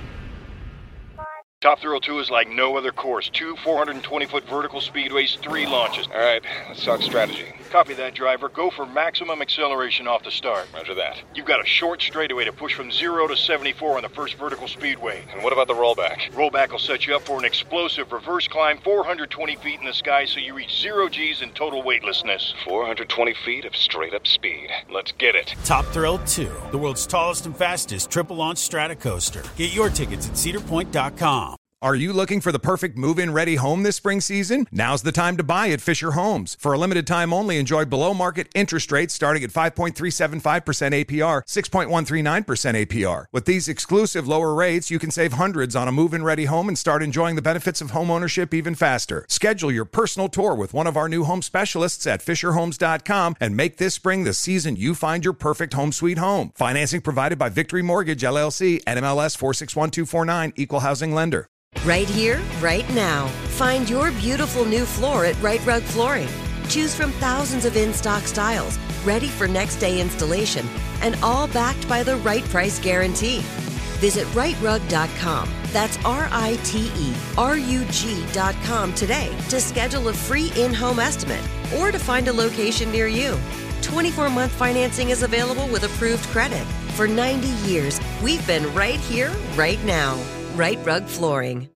Top Thrill two is like no other course. Two four hundred twenty foot vertical speedways, three launches. All right, let's talk strategy. Copy that, driver. Go for maximum acceleration off the start. Roger that. You've got a short straightaway to push from zero to seventy-four on the first vertical speedway. And what about the rollback? Rollback will set you up for an explosive reverse climb four hundred twenty feet in the sky so you reach zero G's in total weightlessness. four hundred twenty feet of straight-up speed. Let's get it. Top Thrill two, the world's tallest and fastest triple-launch strata coaster. Get your tickets at cedar point dot com. Are you looking for the perfect move-in ready home this spring season? Now's the time to buy at Fisher Homes. For a limited time only, enjoy below-market interest rates starting at five point three seven five percent A P R, six point one three nine percent A P R. With these exclusive lower rates, you can save hundreds on a move-in ready home and start enjoying the benefits of home ownership even faster. Schedule your personal tour with one of our new home specialists at fisher homes dot com and make this spring the season you find your perfect home sweet home. Financing provided by Victory Mortgage, L L C, N M L S four six one two four nine, Equal Housing Lender. Right here, right now. Find your beautiful new floor at Right Rug Flooring. Choose from thousands of in-stock styles, ready for next day installation, and all backed by the right price guarantee. Visit right rug dot com. That's R I T E R U G dot com today to schedule a free in-home estimate or to find a location near you. twenty-four month financing is available with approved credit. For ninety years, we've been right here, right now. Right Rug Flooring.